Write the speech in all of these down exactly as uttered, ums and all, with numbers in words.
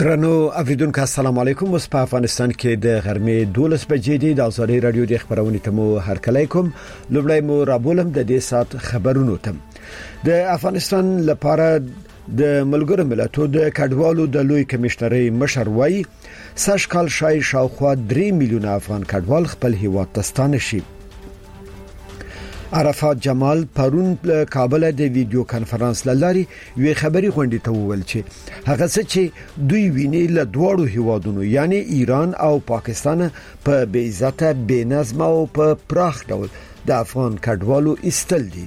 درنو اوریدونکو السلام علیکم. اوس په افغانستان کې د غرمې دولس بجې دي. د ازادي رادیو د خبرونې تمو هر کله کوم لوبلای مو رابولم د دې سات خبرونو تم. د افغانستان لپاره د ملګرو ملتونو د کډوالو د لوی کمشنري مشر وای سږ کال شای شاوخوا درې میلیونه افغان کډوال خپل هیواد ته ستانه شي. عرفات جمال پرون کابل د ویډیو کانفرنس لاري وی خبري غونډه ته وویل چې هغه څه چې دوی ویني له دوړو هیوادونو یعنی ایران او پاکستان په بې عزته بې نظم او په پراخ ډول د افغان کډوالو استل دي.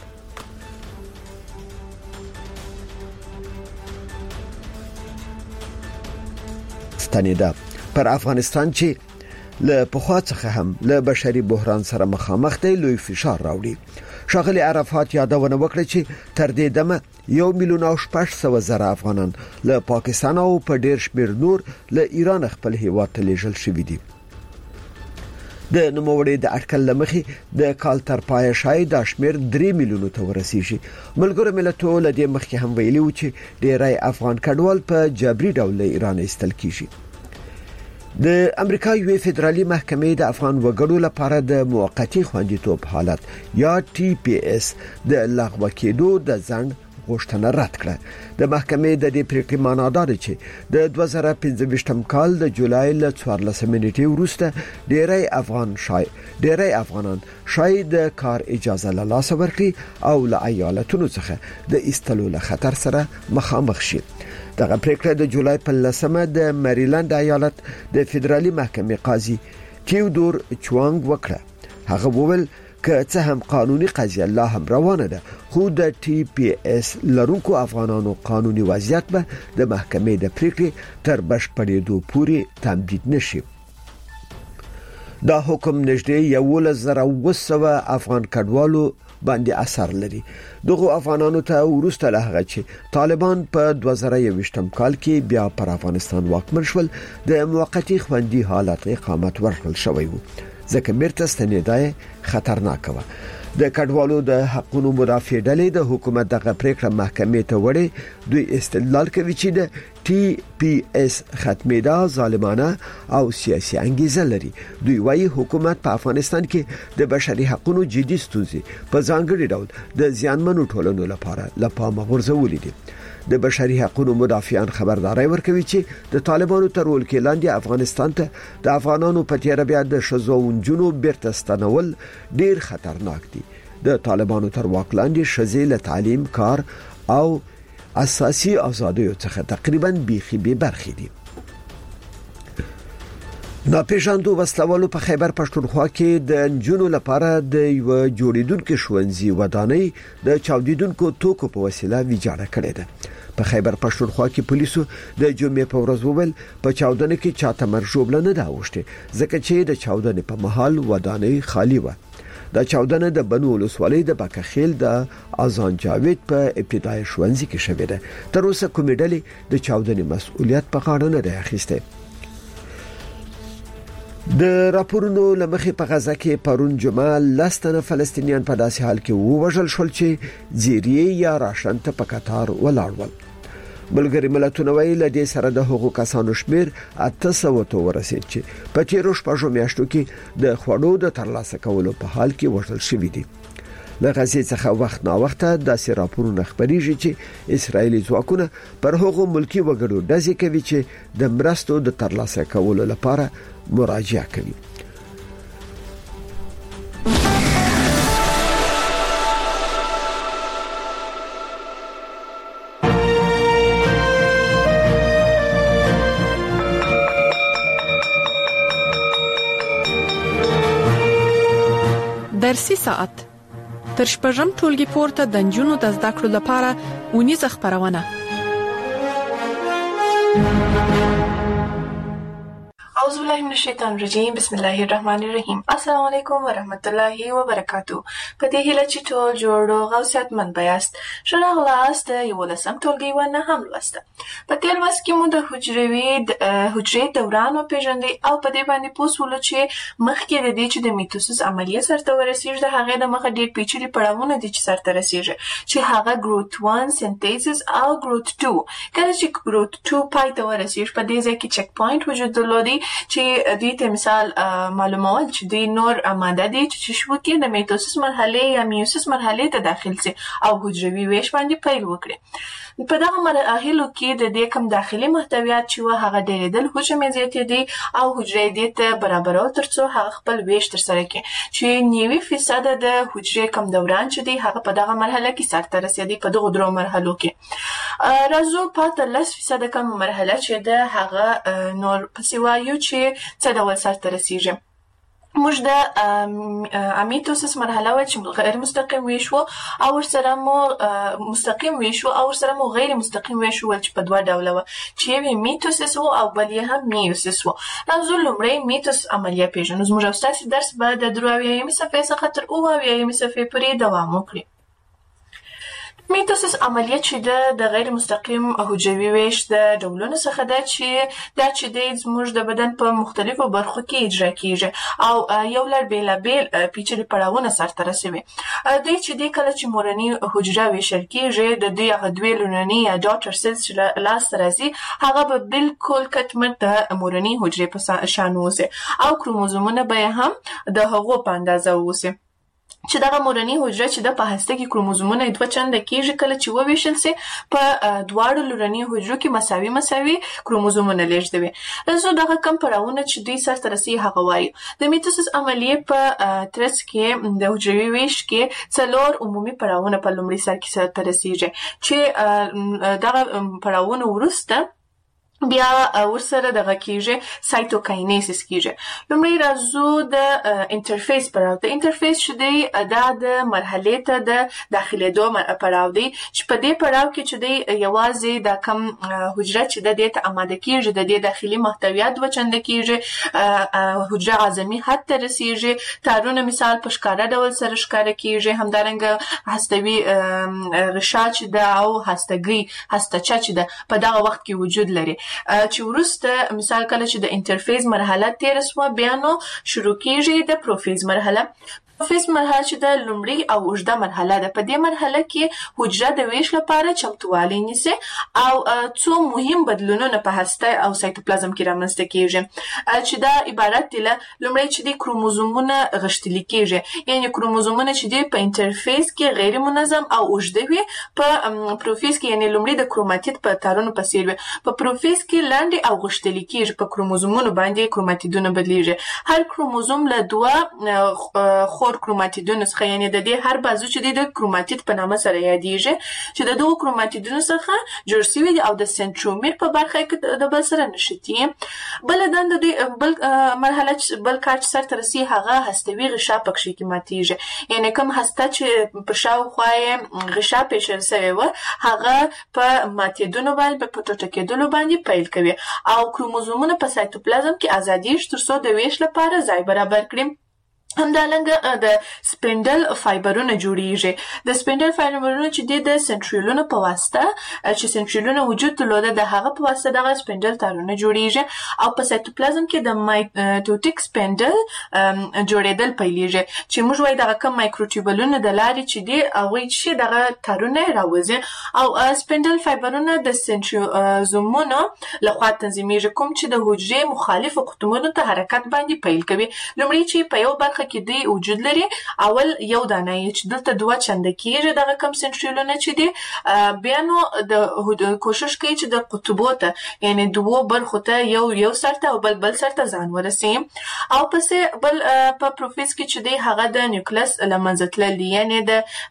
ستنیدا پر افغانستان چې له پخوا څخه هم له بشري بحران سره مخامخ دی لوی فشار راوړي. شاغلي عرفات یادونه وکړه چې تر دې دمه یو میلیون او شپږ سوه زره افغانان له پاکستان او په ډیر شمیر نور له ایران خپل هیواد ته لیږل شوي دي. د نوموړي د اټکل لمخې د کال تر پای شاید د شمیر درې میلیونو ته ورسیږي. ملګرو ملتونو له دې مخکې هم ویلي و چې ډیری افغان کډوال په جبري ډول له ایران ایستل کیږي. د امریکا یوې فدرالي محکمې د افغان وګړو لپاره د موقتی خوندیتوب حالت یا ټي پی اس د لغوه کېدو د ځنډ غوښتنه رد کړه. د محکمې د دې پریکړې معنا دا ده چې د دوه زره پنځه کال د جولای له څوارلسمې نیټې وروسته ډیری افغان شای ډیری افغانان شاید د کار اجازه له لاسه ورکړي او له ایالتونو څخه د ایستلو له خطر سره مخامخ شي. دغه پریکړه د جولای په لسمه د مریلند ایالت د فدرالي محکمې قاضي تیودور چوانګ وکړه. هغه وویل که څه هم قانوني قضیه لا هم روانه ده خو د ټي پی اس لرونکو افغانانو قانوني وضعیت به د محکمې د پریکړې تر بشپړېدو پورې تمدید نشي. دا حکم نږدې یولس زره اوه سوه افغان کډوالو باندې اثر لري. دغه افغانانو ته ورسته له هغه چې طالبان په دوه زره یوویشتم کال کې بیا پر افغانستان واکمن شول د موقتی خوندي حالت اقامت ورکړل شوی وو ځکه بیرته ستنېدای خطرناک و. د کډوالو د حقوقو مدافع ډلې د حکومت دغه پریکړه محکمې ته وړي. دوی استدلال کوي چې د ټي پی اس ختمېدا ظالمانه او سیاسي انګیزه لري. دوی وايي حکومت په افغانستان کې د بشري حقوقو جدي ستونزې په ځانګړي ډول د زیانمنو ټولنو لپاره لپاره غورځولې دي. د بشري حقوقو مدافعان خبرداري ورکوي چې د طالبانو تر ولکې لاندې افغانستان ته د افغانانو په تیر بیا د شذو ونجونو بیرته ستنول ډیر خطرناک دي. د طالبانو تر واک لاندې شذې له تعلیم، کار او اساسي ازادیو څخه تقریبا بیخي به برخې دي. ناپېژاندو وسلوالو په خیبر پښتونخوا کې د نجونو لپاره د یو جوړیدونکو ښوونځي ودانۍ د چاودیدونکو توکو په وسیله ویجاړه کړې ده. په خیبر پښتونخوا کې پولیسو د جمعې په ورځ وویل په چاودنه کې چاته مرګ ژوبله نه دا وشته ځکه چې د چاودنې په مهال ودانۍ خالی و. دا چاودنه د بنو ولسوالۍ د بکخیل د اذان جاوید په ابتدایي ښوونځي کې شوې ده. تر اوسه کومې ډلې د چاودنې مسؤلیت په غاړه نه دی اخیسته. د راپورونو لمخې په غزه کې پرون جمعه لستنه فلسطینیان په داسې حال کې ووژل شول چې زیریه یا راشن ته په قطار ولاړول. ملګری ملتونه ویل د دې سره د حقوقو کسانو شمیر اته سوه ته ورسید چې په تیرو شپږو میاشتو کې د خوړو د ترلاسه کولو په حال کې وژل شوي دي. له غزې څخه وخت نا وخت داسې راپورونه خبريږي چې اسرایلی ځواکونه پر هغو ملکی وګړو ډزې کوي چې د مرستو د ترلاسه کولو لپاره مراجعه کوي. درسي ساعت تر شپږم ټولګي پورته د نجونو د زده کړو لپاره ونیزه خبرونه. اعوذ بالله من الشیطان الرجیم بسم الله الرحمن الرحیم. السلام علیکم ورحمت الله وبرکاتو. په دې هیله چې ټول جوړ او صحتمند بیاست. ښه راغلاست د یولسم ټولګي و نهم لوسته. په تېر لوست کې مو د حجروي حجرې دوران وپېژندی او په دې باندې پوه شولو چې مخکې د دې چې د میتوسیس عملیه سرته ورسېږي د هغې د مخه ډېر پیچلي پړاوونه دي چې سرته رسېږي چې هغه ګروت ون سنتیسیس او ګروت ټو. کله چې ګروت ټو پای ته ورسېږي په دې ځای کې چک پوینټ وجود درلودی چې دوی ته مثال معلومول چې دوی نور آماده دي چې شو کې د میتوسیس مرحله یا میوسیس مرحله ته داخل سي او حجروي ویش باندې پیل وکړي. په دغه مراحلو کې د دې کوم داخلي محتویات چې و هغه ډېرېدل حجم یې زیاتېدی او حجرې دې ته برابرول ترڅو هغه خپل ویش ترسره کړي چې نوي فیصد د حجرې کوم دوران چې دی هغه په دغه مرحله کې سرته رسېدی په دغو درو مرحلو کې. راځو پاته لس فیصد کوم مرحله چې د هغه نور پسې وایو چې څه ډول سرته رسېږي. موږ د امیتوسیس مرحله وه چې غیر مستقیم ویش و او ورسره مو مستقیم ویش و او ورسره مو غیر مستقیم ویش و چې په دوه ډوله وه چې یو یې میتوسیس و او بل یې هم میوسیس و. راځو لومړی میتوسیس عملیه پېژنو. زموږ او ستاسې درس به د درې اویایمې صفحې څخه تر اووه اویایمې صفحې پورې دوام وکړي. میتوسیس عملیه چې د غیر مستقیم حجروي ویش د ډولونو څخه ده چې دا چې دی زموږ د بدن په مختلفو برخو کې اجرا کیږي او یو لړ بېلابېل پیچلي پړاوونه سرته رسوي. دوی چې دی کله چې مورني حجره ویشل کیږي د دوی هغه دوې لومړني یا ډاټر سیلز چې لاسته راځي هغه به بالکل کټمټ د مورني حجرې په شان اوسي او کروموزومونه به یې هم د هغو په اندازه اوسي چې دغه مورني حجره چې د په هسته کې کروموزومونه دوه چنده کېږي کله چې وویشل سي په دواړو لومړني حجرو کې مساوي مساوي کروموزومونه لیږدوي. راځو دغه کوم پړاوونه چې دوی سرته رسي هغه وایو. د میتوسیس عملیې په ترڅ کې د حجروي ویش کې څلور عمومي پړاوونه په لومړي سر کې سرته رسېږي چې دغه پړاوونه وروسته بیا ورسره دغه کېږي سایتوکاینیسیس کېږي. لومړی راځو د انټرفیس پړاو. د انټرفیس چې دی دا د مرحلې ته د داخلېدو پړاو دی چې په دې پړاو کې چې دی یوازې دا کم حجره چې ده دې ته اماده کېږي د دې داخلي محتویات دوه چنده کېږي حجره عظمي حد ته رسېږي تارونه مثال په ښکاره ډول سره ښکاره کېږي همدارنګه هستوي غشا چې ده او هستګۍ هستچه چې ده په دغه وخت کې وجود لري چې وروسته مثال کله چې د انټرفیز مرحله تېره شوه بیا نو شروع کېږي د پروفیز مرحله. پروفیز مرحله چې د لومړۍ او اوږده مرحله ده. په دې مرحله کې حجره د ویش لپاره چمتووالی نیسي او څو مهم بدلونونه په هسته او سایتوپلازم کې رامنځته کېږي چې دا عبارت دی له لومړی چې د کروموزومونه غښتلي کېږي یعنې کروموزومونه چې دي په انټرفیز کې غیر منظم او اوږده وي په پروفیز کې یعنې لومړی د کروماتید په تارونو په څېر وي په پروفیز کې لاندې او غښتلي کېږي په کروموزومونو باندې کروماتیدونه بدلیږي. هر کروموزوم له دوه خور کروماتیدونو څخه یعنې د دې هر بازو چې دی د کروماتید په نامه سره یادیږي چې د دغو کروماتیدونو څخه جوړ شوي دي او د سنټرومیر په برخه کې د بل سره نښتي. بله دنده دوی بل مرحله بل کار چې سرته رسي هغه هستوي غشا په کښې کې ماتیږي یعنې کوم هسته چې په شاوخوا یې غشا پېښل سوې وه هغه په ماتېدلو باندې په ټوټه کېدلو باندې پیل کوي او کروموزومونه په سایتوپلازم کې ازادیږي تر څو د ویش لپاره ځای برابر کړي. همدارنګه د سپینډل فایبرونه جوړیږي. د سپینډل فایبرونه چې دي د سنټریولونو په واسطه چې سنټریولونه وجود درلوده د هغه په واسطه دغه سپینډل تارونه جوړیږي او په سایتوپلازم کې د مایټوټیک سپینډل جوړېدل پیلېږي چې موږ وایو دغه کوم مایکروټیوبلونه د لارې چې دي هغوی چې دغه تارونه راوځي او سپینډل فایبرونه د سنټریوزومونو لخوا تنظیمیږي کوم چې د حجرې مخالفو قطبونو ته حرکت باندې پیل کوي. لومړی چې په یو برخه کې دی وجود لري اول یو دانه چې دلته دوه چنده کېږي دغه کم سنټریولونه چې دي بیا نو د کوشش کوي چې د قطبو ته یعنې دوو برخو ته یو یو سر ته او بل بل سر ته ځان ورسوي او پسې بل په پروفیز کې چې دی هغه د نیوکلس له منځه تلل دي یعنې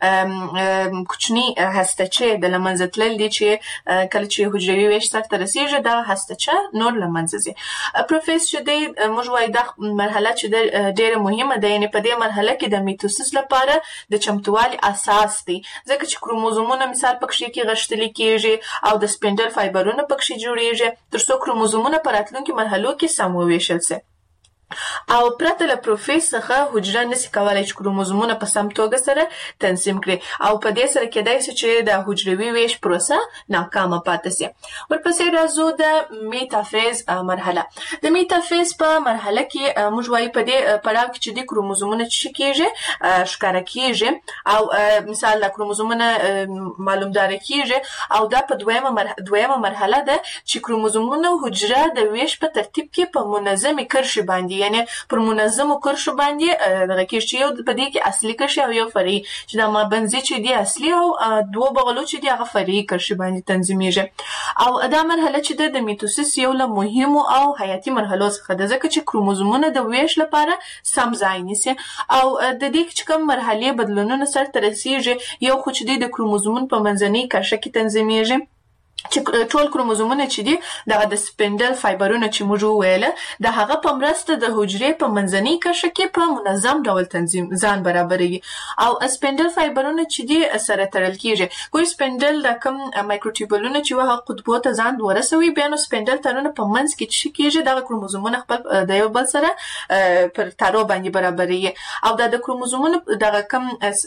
د کوچني هستچې د له منځه تلل دي چې کله چې حجروي ویش سرته رسېږي دغه هستچه نور له منځه ځي. پروفیز چې دی موږ وایو دا مرحله چې ډېره مهمه ده، یعنې په دې مرحله کې د میتوسیس لپاره د چمتووالي اساس دی، ځکه چې کروموزومونه مثال پکښې کې غښتلي کېږي او د سپینډل فایبرونه پکښې جوړېږي تر څو کروموزومونه په راتلونکي مرحلو کې سم وویشل سي. او پرته له پروفیز څخه حجره نسي کولای چې کروموزومونه په سم توګه سره تنظیم کړي او په دې سره کېدای سي چې د حجروي ویش پروسه ناکامه پاتې سي. ورپسې راځو د میتافیز مرحله. د میتافیز په مرحله کې موږ وایو په دې پړاو کې چې د کروموزومونه څه کېږي ښکاره کېږي او مثال د کروموزومونه معلومدار کېږي او دا په دویمه مرحله دویمه مرحله ده چې کروموزومونه حجره د ویش په ترتیب کې په منظمې کرښې باندې یعنی پر منظمو کرښو باندې دغه کې چې یو په دې کې اصلي کرښې او یو فرعي چې د مابنځي چې دی اصلي او دوه بغلو چې دی هغه فرعي کرښې باندې تنظیمیږي. او دا مرحله چې د میتوسیس یو له مهمو او حیاتي مرحلو څخه ده ځکه چې کروموزومونه د ویش لپاره سم ځای نیسي او د دې چې کوم مرحلې بدلونونه سرته رسیږي یو خو چې د کروموزومونو په منځنۍ کرښه کې تنظیمیږي چې ټول کروموزومونه چې دي دغه د سپینډل فایبرونه چې موږ وویله د هغه په مرسته د حجرې په منځنۍ کرښه کې په منظم ډول تنظیم ځان برابروي او سپینډل فایبرونه چې دي سره تړل کېږي. کوم سپینډل د کوم مایکروټیوبولونه چې وه قطبو ته ځان ورسوي بیا نو سپینډل تارونه په منځ کې چې کېږي دغه کروموزومونه خپل د یو بل سره پر تارو باندې برابروي او دا د کروموزومونو دغه کوم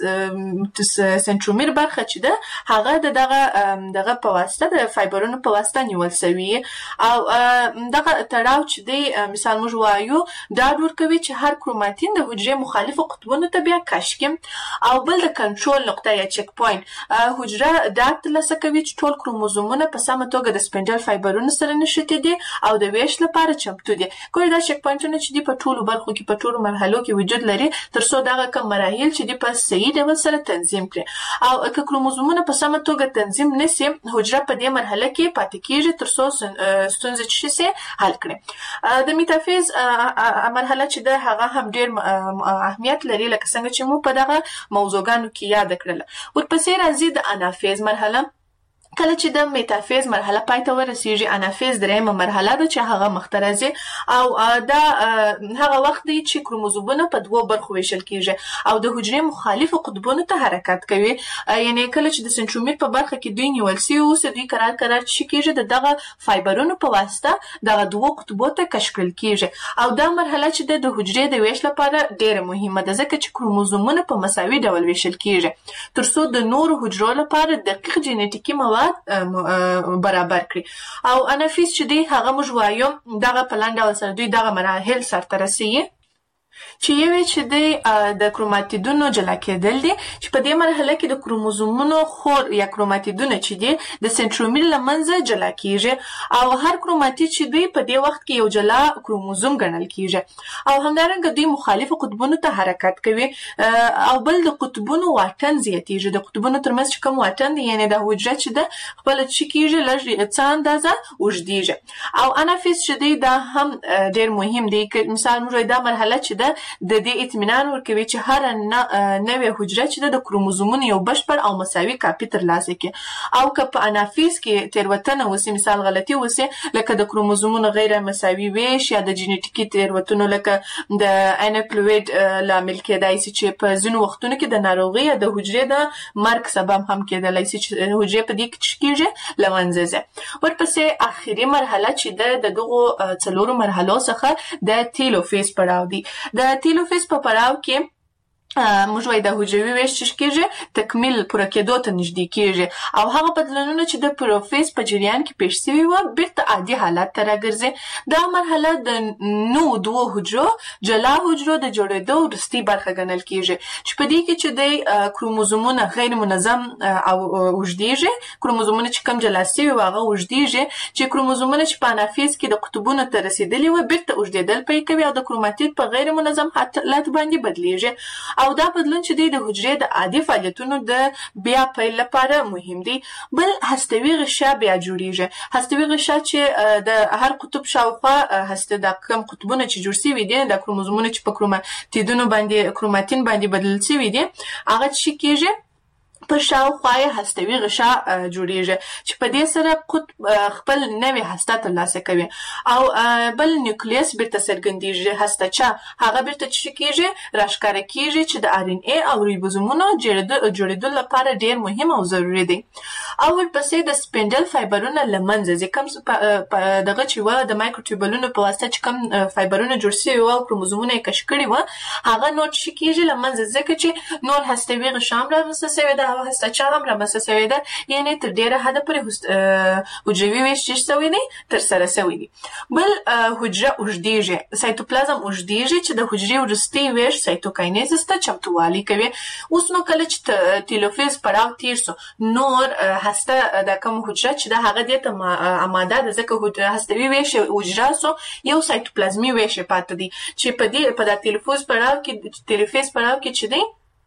سنترومیر برخه چې ده هغه د دغه دغه په واسطه فایبرونو په واسطه نیول شوی او دغه تړاو چې دی مثال موږ وایو دا ډور کوي چې هر کروماتین د حجرې مخالفو قطبونو ته بیا کشف کړي او بل د کنټرول نقطه یا چک پوینټ حجره دا ترلاسه کوي چې ټول کروموزومونه په سمه توګه د سپینډل فایبرونو سره نښتي دي او د ویش لپاره چمتو دي. کوم دا چک پوینټونه چې دي په ټولو برخو کې په ټولو مرحلو کې وجود لري تر څو دغه کوم مراحل چې دي په صحیح ډول سره تنظیم کړي او که کروموزومونه په سمه توګه تنظیم نشي حجره په دې مرحله کې پاتې کېږي تر څو ستونزې چې شي حل کړي. د میتافیز مرحله چې ده هغه هم ډېر اهمیت لري لکه څنګه چې مو په دغه موضوعګانو کې یاد کړله. ورپسې راځي د انافیز مرحله. کله چې د میتافیز مرحله پای ته ورسیږي انافیز دریمه مرحله ده چې هغه مخته راځي او دا هغه وخت دی چې کروموزومونه په دوو برخو ویشل کېږي او د حجرې مخالفو قطبونو ته حرکت کوي یعنی کله چې د سنترومیر په برخه کې دوی نیول سوي اوسه دوی قرار قرار چې کېږي د دغه فایبرونو په واسطه دغه دوو قطبو ته کشف کړل کېږي او دا مرحله چې د حجرې د ویش لپاره ډېره مهمه ده ځکه چې کروموزومونه په مساوي ډول ویشل کېږي تر څو د نورو حجرو لپاره دقیق جینیټیکي مواد برابر کړي او انافیز چې دی هغه موږ وایو دغه په لاندې ډول سره دوی دغه مراحل سرته رسوي چې یو چې د د کروماتیدونو جلا کېدل دي چې په دې مرحله کې د کروموزومونو خور یا کروماتیدونه چې دي د سنترومیر له منځه جلا کېږي او هر کروماتید چې دوی په دې وخت کې یو جلا کروموزوم ګڼل کېږي او همدارنګه دوی مخالفو قطبونو ته حرکت کوي او بل د قطبونو واټن زیاتېږي. د قطبونو ترمنځ چې کوم واټن دی یعنې د حجره چې ده خپله چې کېږي لږ څه اندازه اوږدېږي او انافیز چې دی دا هم ډېر مهم دی. مثال موږ دا مرحله چې ده د دې اطمینان ورکوي چې هر نوې حجره چې د کروموزومونو یو بشپړ او مساوي کاپي ترلاسه کړي او که په انافیز کې تېروتنه وسي مثال غلطي وسي لکه د کروموزومونو غیر مساوي ویش یا د جینیټیکي تېروتنو لکه د انکلویډ لامل کېدای سي چې په ځینو وختونو کې د ناروغۍ یا د حجرې د مرګ سبب هم کېدلی سي چې حجرې په دې کې څه کېږي له منځه ځي. ورپسې اخري مرحله چې ده د دغو څلورو مرحلو څخه د تیلوفیز پړاو دی. د تیلوفیز په پړاو کې موږ وایو د حجروي ویش چې کېږي تکمیل پوره کېدو ته نږدې کېږي او هغه بدلونونه چې د پروفیز په جریان کې پیښ سوي وه بیرته عادي حالت ته راګرځي. دا مرحله د نوو دوو حجرو جلا حجرو د جوړېدو وروستۍ برخه ګڼل کېږي چې په دې کې چې دی کروموزومونه غیر منظم او اوږدېږي کروموزومونه چې کوم جلا سوي وه هغه اوږدېږي چې کروموزومونه چې په انافیز کې د قطبونو ته رسېدلي وه بیرته اوږدېدل پیل کوي او د کروماتید په غیر منظم حالت باندې بدلېږي او دا بدلون چې دی د حجرې د عادي فعالیتونو د بیا پیل لپاره مهم دی. بل هستوي غشا بیا جوړیږي. هستوي غشا چې د هر قطب شاوخوا هسته د کوم قطبونه چې جوړ شوي دي د کروموزومونو چې په کروماتیدونو باندې کروماتین باندې بدل شوي دي هغه چې کېږي په شاوخوا یې هستوي غشا جوړیږي چې په دې سره قطب خپل نوې هسته ترلاسه کوي او بل نیوکلیس بیرته څرګندیږي هسته چې هغه بیرته چې کیږي راښکاره کیږي چې د ار ان اي او ریبوزومونو جوړېدو لپاره ډیر مهم او ضروري دي او ورپسې د سپینډل فایبرونه لمنځه ځي کوم دغه چې و د مایکروټیوبولونو په واسطه چې کوم فایبرونه جوړ شوي و او کروموزومونه یې کش کړي و هغه نور چې کیږي لمنځه ځکه چې نور هستوي غشا هم رامنځته شوې ده او هسته چا هم رامنځته شوې ده یعنې تر ډېره حده پورې حجروي ویش چې شوی دی ترسره شوی دی بل حجره اوږدیږي سایتوپلازم اوږدیږي چې د حجرې وروستي ویش سایتوکاینیزس ته چمتووالی کوي اوس نو کله چې تیلوفیز پړاو تیر سو نور هسته د کوم حجره چې د هغه دې ته آماده ده ځکه هستوي ویش حجره سو یو سایتوپلازمي ویش پاتې دی چې په دې په د تیلوفیز پړاو کې تیلوفیز پړاو کې چې دی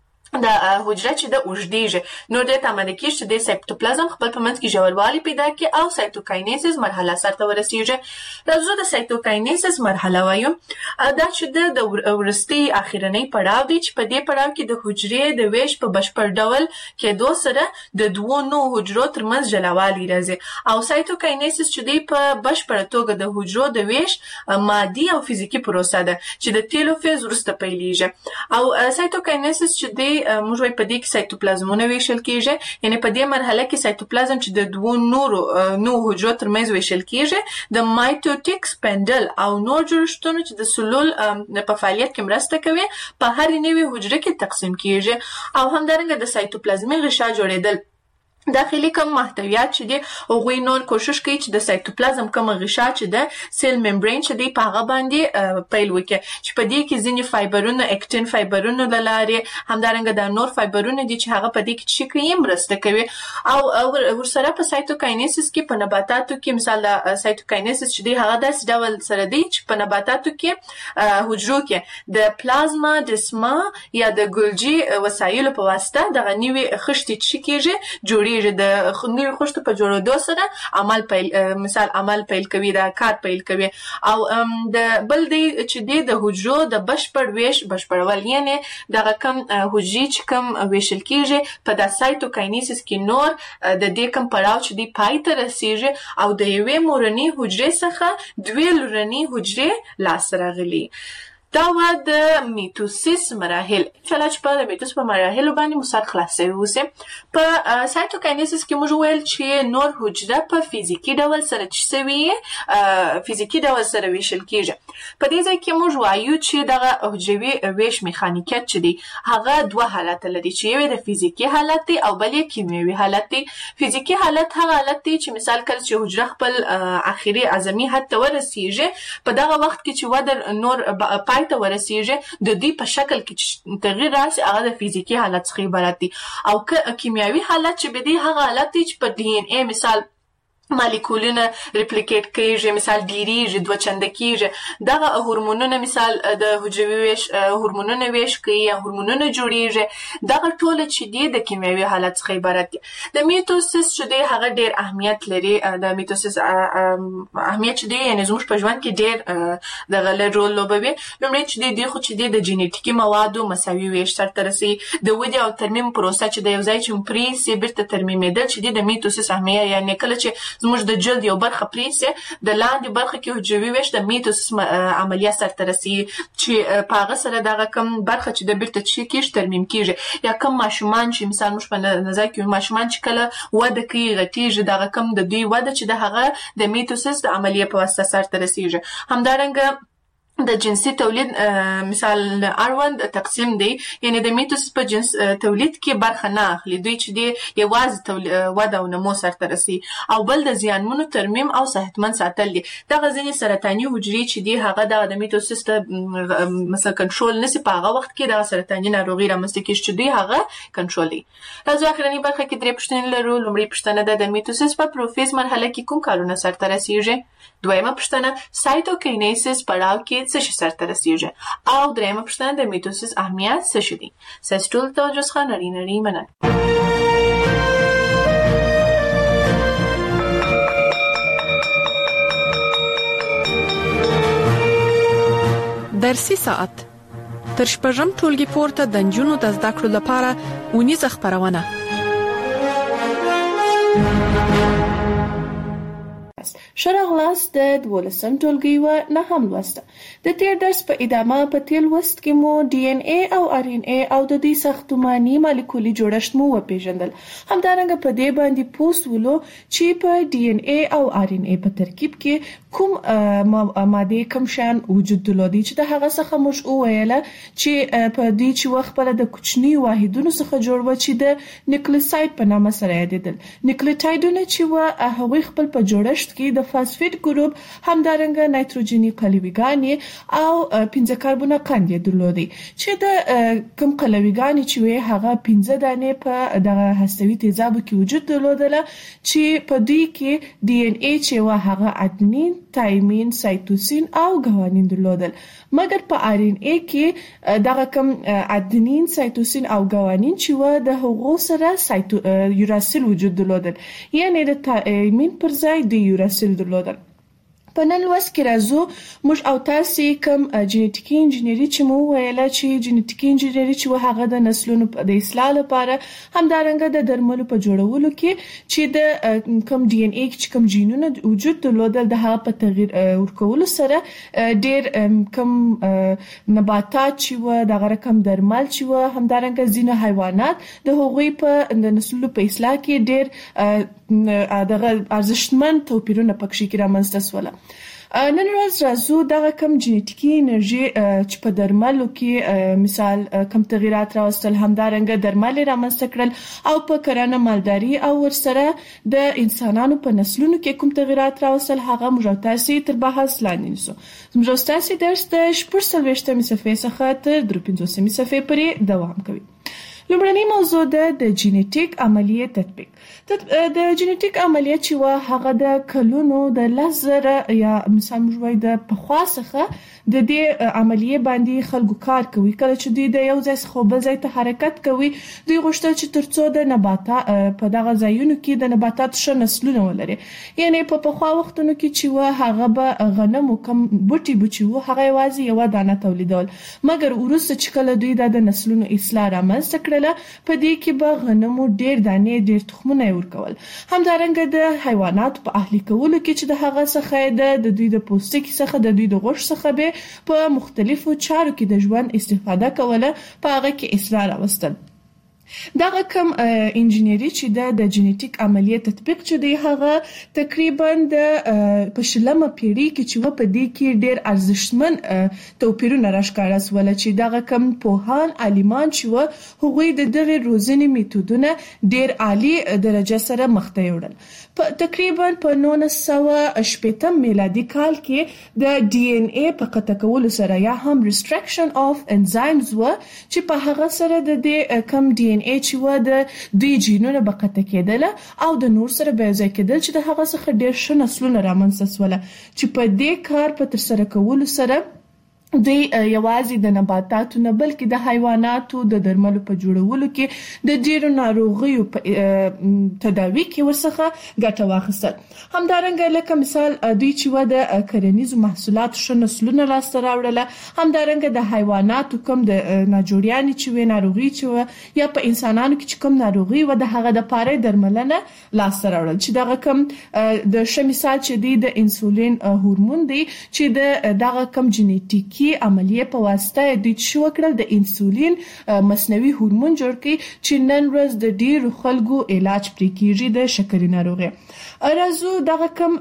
د حجره چې د اوږدیږي نو د آماده کیږي چې د سایتوپلازم خپل په منځ کې ژوروالی پیدا کړي او سایتوکاینیزس مرحله سرته ورسیږي راځو د سایتوکاینیزس مرحله وایو دا چې د ورستي اخیرنۍ پړاو دی چې په دې پړاو کې د حجرې د ویش په بشپړ ډول کېدو سره د دوو نو حجرو ترمنځ جلاوالی راځي او سایتوکاینیزس چې دی په بشپړه توګه د حجرو د ویش مادي او فزیکی پروسه ده چې د تیلوفیز وروسته پیلیږي او سایتوکاینیزس چې دی موږ وايي په دې کې سایتوپلازمونه ویشل کیږي یعنی په دې مرحله کې سایتوپلازم چې د دوو نورو نو حجرو ترمنځ ویشل کیږي د مایټوټیک سپینډل او نور جوړښتونه چې د سلول په فعالیت کې مرسته کوي په هر نوې حجره کې تقسیم کیږي او همدارنګه د سایتوپلازمي غشا جوړېدل داخلي کوم محتویات چې دي هغوی نور کوشش کوي چې د سایتوپلازم کوم غشا چې د سیل ممبرین چې دی په هغه باندې پیل وکړي چې په دې کې ځینې فایبرونه اکټین فایبرونه له لارې همدارنګه د نور فایبرونه دي چې هغه په دې کې چې کوي مرسته کوي او ورسره په سایتوکاینیسس کې په نباتاتو کې مثال د سایتوکاینیسس چې دی هغه داسې ډول سره دی چې په نباتاتو کې حجرو کې د پلازما ډسما یا د ګولجي وسایلو په واسطه دغه نوې خښتې چې کېږي جوړي د نوې خښتو په جوړېدو سره عمل پیل مثال عمل پیل کوي دا کار پیل کوي او د بل دی چې دی د حجرو د بشپړ ویش بشپړول یعنی دغه کم حجرې چې کم ویشل کیږي په د سایتوکاینیسس کې نور د دې کم پړاو چې دی پای ته رسیږي او د یوې مورنۍ حجرې څخه دوې لورنۍ حجرې لاسته راغلي دا و د میتوسیس مراحل چې چې په د میتوس په مراحلو باندې مثال خلاصوي اوسه په سایتوکاینیسس کې موږ ویل چې نور حجره په فزیکی ډول سره چې سوي فزیکی ډول سره ویشل کیږي په دې ځای کې موږ وایو چې دغه حجروي ویش میخانیکیت چې دی هغه دوه حالت لري چې یو د فزیکی حالت دی او بل یې کیمیاوي حالت دی فزیکی حالت هغه حالت دی چې مثال کله چې حجره خپل اخري اعظمي حد ته ورسیږي په دغه وخت کې چې ودر نور ته ورسیږي د دې په شکل کې تغییر راشي هغه د فزیکی حالت څخه عبارت دي او کیمیاوي حالت چې به دي هغه حالت چې په ډي ان اي مثال مالیکولونه ریپلیکیټ کیږي مثال ډیریږي دوه چنده کیږي دغه هورمونونه مثال د حجروي ویش هورمونونه ویش کوي یا هورمونونه جوړیږي دغه ټول چې دی د کیمیاوي حالت څخه عبارت دي د میتوسیس چې دی هغه ډیر اهمیت لري د میتوسیس اهمیت چې دی یعنی زموږ په ژوند کې ډیر دغه له رول لوبوي لومړی چې دی د خو چې دی د جینیټیکي موادو مساوي ویش سره رسي د ودې او ترمیم پروسه چې د یو ځای چې پری سی بیرته ترمیمېدل چې دی د میتوسیس اهمیت یعنی کله چې زموږ د جلد یو برخه پریسه د لاندې برخه کې حجروي ویش د میتوسیس عملیه سره رسي چې په هغه سره دغه کم برخه چې د بیرته چې کېږي ترمیم کېږي یا کم ماشومان چې مثال موږ په نظر کې ماشومان چې کله وده کوي غټیږي دغه کم د دوی وده چې د هغه د میتوسیس د عملیه په واسطه سره رسیږي همدارنګه د جنسي تولید مثال اړوند تقسیم دی یعنی د میتوسیس په جنس تولید کې برخه نه اخلي دوی چې دی یوازې وده او نمو سره رسي او بل د زیانمنو ترمیم او صحتمند ساتل دي دغه ځینې سرطاني حجرې چې دی هغه د میتوسیس ته مثلا کنټرول نشي په هغه وخت کې د سرطاني ناروغي رامنځته کیږي چې دی هغه کنټرول دي راځو اخرنی برخه کې درې پوښتنې لرو لومړی پوښتنه ده د میتوسیس په پروفیز مرحله کې کوم کارونه سره رسیږي دویمه پوښتنه سایتوکاینیسس پړاو کې څه شي سره رسیږي او دریمه پوښتنه د میتوسیس اهمیت څه شي دي ستاسو ټول توجه څخه نړۍ نړۍ مننه درسي ساعت تر شپږم ټولګي پورته د نجونو د زده کړو لپاره ونیزه خبرونه شرغلاس د دولسم ټولګي و نه هم لوسته. د تیر درس په ادامه په تیر لوست کې مو ډي ان اي او ار ان اي او د دې ساختماني مالیکولي جوړښت مو وپیژندل. همدارنګه په دې باندې پوسټ ولو چې په ډي ان اي او ار ان اي په ترکیب کې کوم ماده کوم شان وجود درلودي چې د هغه څخه موږ وویل چې په دې چې وخت په د کوچنی واحدونو څخه جوړ و چې د نیوکلیوساید په نامه سره یادېدل. نیوکلیوټایډونه چې و هغوی خپل په جوړښت کې د فاسفیټ ګروپ همدارنګه نایتروجني قلویګانې او پنځه کاربونه قند درلودي چې د کوم قلویګانې چې وي هغه پنځه دانې په دغه هستوي تیزابو کې وجود درلودله چې په دې کې ډي ان اي چې و هغه ادنین، تایمین، سایتوسین او ګوانین درلودل. مګر په ار ان اي کې دغه کوم ادنین، سایتوسین او ګوانین چې و د هغو سره سایتو یوراسیل وجود درلودل، یعنی د تایمین پر ځای د یوراسیل درلودل. په نن لوست کې راځو موږ او تاسو کوم جینټیکي انجینری چې مو ویل چې جینټیکي انجینری چې هغه د نسلونو د اصلاح لپاره همدارنګه د درملو په جوړولو کې چې د کوم ډي ان اي چې کوم جینونه وجود درلودل د هغه په تغییر ورکولو سره ډېر کوم نباتات چې و دغه رقم درمل چې و همدارنګه ځینې حیوانات د هغوی په د نسلونو په اصلاح کې ډېر دغه ارزښتمن توپیرونه پکې کې رامنځته شول. نن ورځ راځو دغه کم جینټیکي انرژي چې په درملو کې مثال کم تغیرات راوستل، همدارنګه درمل رامنځته کړل او په کرنه مالداري او ورسره د انسانانو په نسلونو کې کوم تغیرات راوستل هغه موږ تاسو تر بحث لاندې نیسو. موږ تاسو درس د شپږ څلوېښتمې صفحې څخه تر درې پنځوسمې صفحې پورې دوام کوي. لومړنی موضوع ده د جینټیک عملیه تطبیق. د جینټیک عملیه چې وا هغه د کلونو د لزر یا مثال موږ د پخوا څخه د دې عملیه باندې خلکو کار کوي. کله چې دوی د یو ځای څخه بل ځای ته حرکت کوي دوی غوښتل چې ترڅو د نباتات په دغه ځایونو کې د نباتات ښه نسلونه ولري. یعنی په پخوا وختونو کې چې وا هغه به غنم کم بوټي بوټي وو هغه یوازې یو دانه تولیدول، مګر وروسته چې کله دوی د نسلونو اصلاح رامنځته کړل په دې کې به غنمو ډېر دانې ډېر تخمونه ورکول. همدارنګه د حیوانات په اهلي کولو کې چې د هغه څخه د دوی د پوستکي څخه د دوی د غوښ څخه به په مختلفو چارو کې د ژوند استفاده کوله په هغه کې اصلاح راوستل. دغه کوم انجینری چې د د جینټیک عملیه تطبیق چې دی هغه تقریبا د پښلمه پیړۍ کې چې و په دې کې ډېر ارزښتمن توپیرونه راښکاره سول چې دغه کوم پوهان عالمان چې و هغوی د دغه روزنې میتودونه ډېر عالی درجه سره مخ ته یوړل. په تقریبا په نولس سوه شپږم میلادي کال کې د ډي ان اي په قطع کولو سره یا هم ریستریکشن اف انزایمز و چې په هغه سره د دې کم ډي ان اي چې و د دوی جینونه به قطع کېدله او د نور سره به ځای کېدل چې د هغه څخه ډېر ښه نسلونه رامنځته سول چې په دې کار په ترسره کولو سره دوی یوازې د نباتاتو نه بلکې د حیواناتو د درملو په جوړولو کې د ډېرو ناروغیو په تداوی کې ورڅخه ګټه واخیستل. همدارنګه لکه مثال دوی چې و د کرنیزو محصولاتو ښه نسلونه لاسته راوړله، همدارنګه د حیواناتو کوم د ناجوړیانې چې وې ناروغي چې و یا په انسانانو کې چې کوم ناروغي و د هغه دپاره درملنه لاسته راوړل چې دغه کوم د ښه مثال چې دی د انسولین هورمون دی چې د دغه کوم جینټیکي کی عملیه په واسطه د شو کړل د انسولین مصنوعي هورمون جوړ کړي چې نن ورځ د ډیرو خلکو علاج پرې کیږي د شکرې ناروغي. راځو دغه کوم